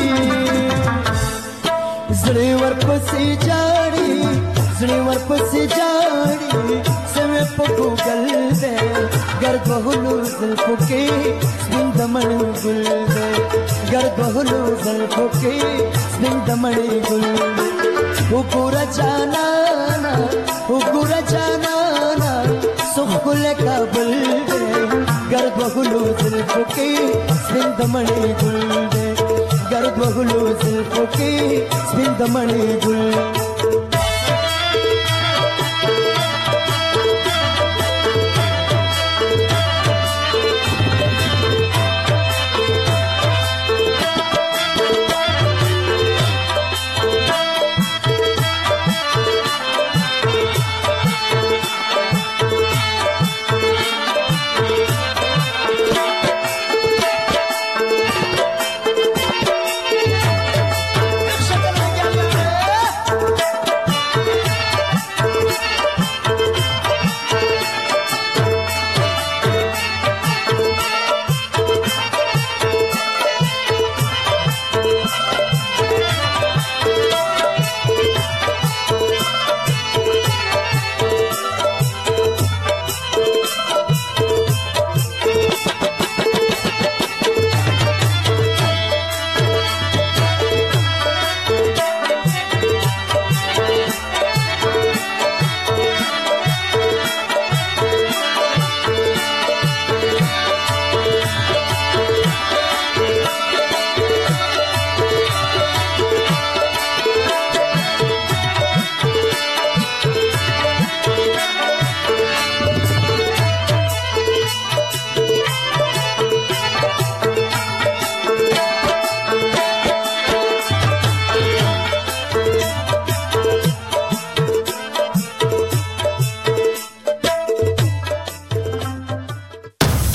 زړی ورپسې جاړي زړی ورپسې جاړي سمې په ګوګل دی ګرد وهلو زلفو کې سپین د مڼې ګل دی गर्द वहलो ज़ल्फ़ों के स्पिन दमड़े गुल हुकुरा जानाना हुकुरा जानाना सुखुल काबुल गर्द वहलो ज़ल्फ़ों के स्पिन दमड़े गुल गर्द वहलो ज़ल्फ़ों के स्पिन दमड़े गुल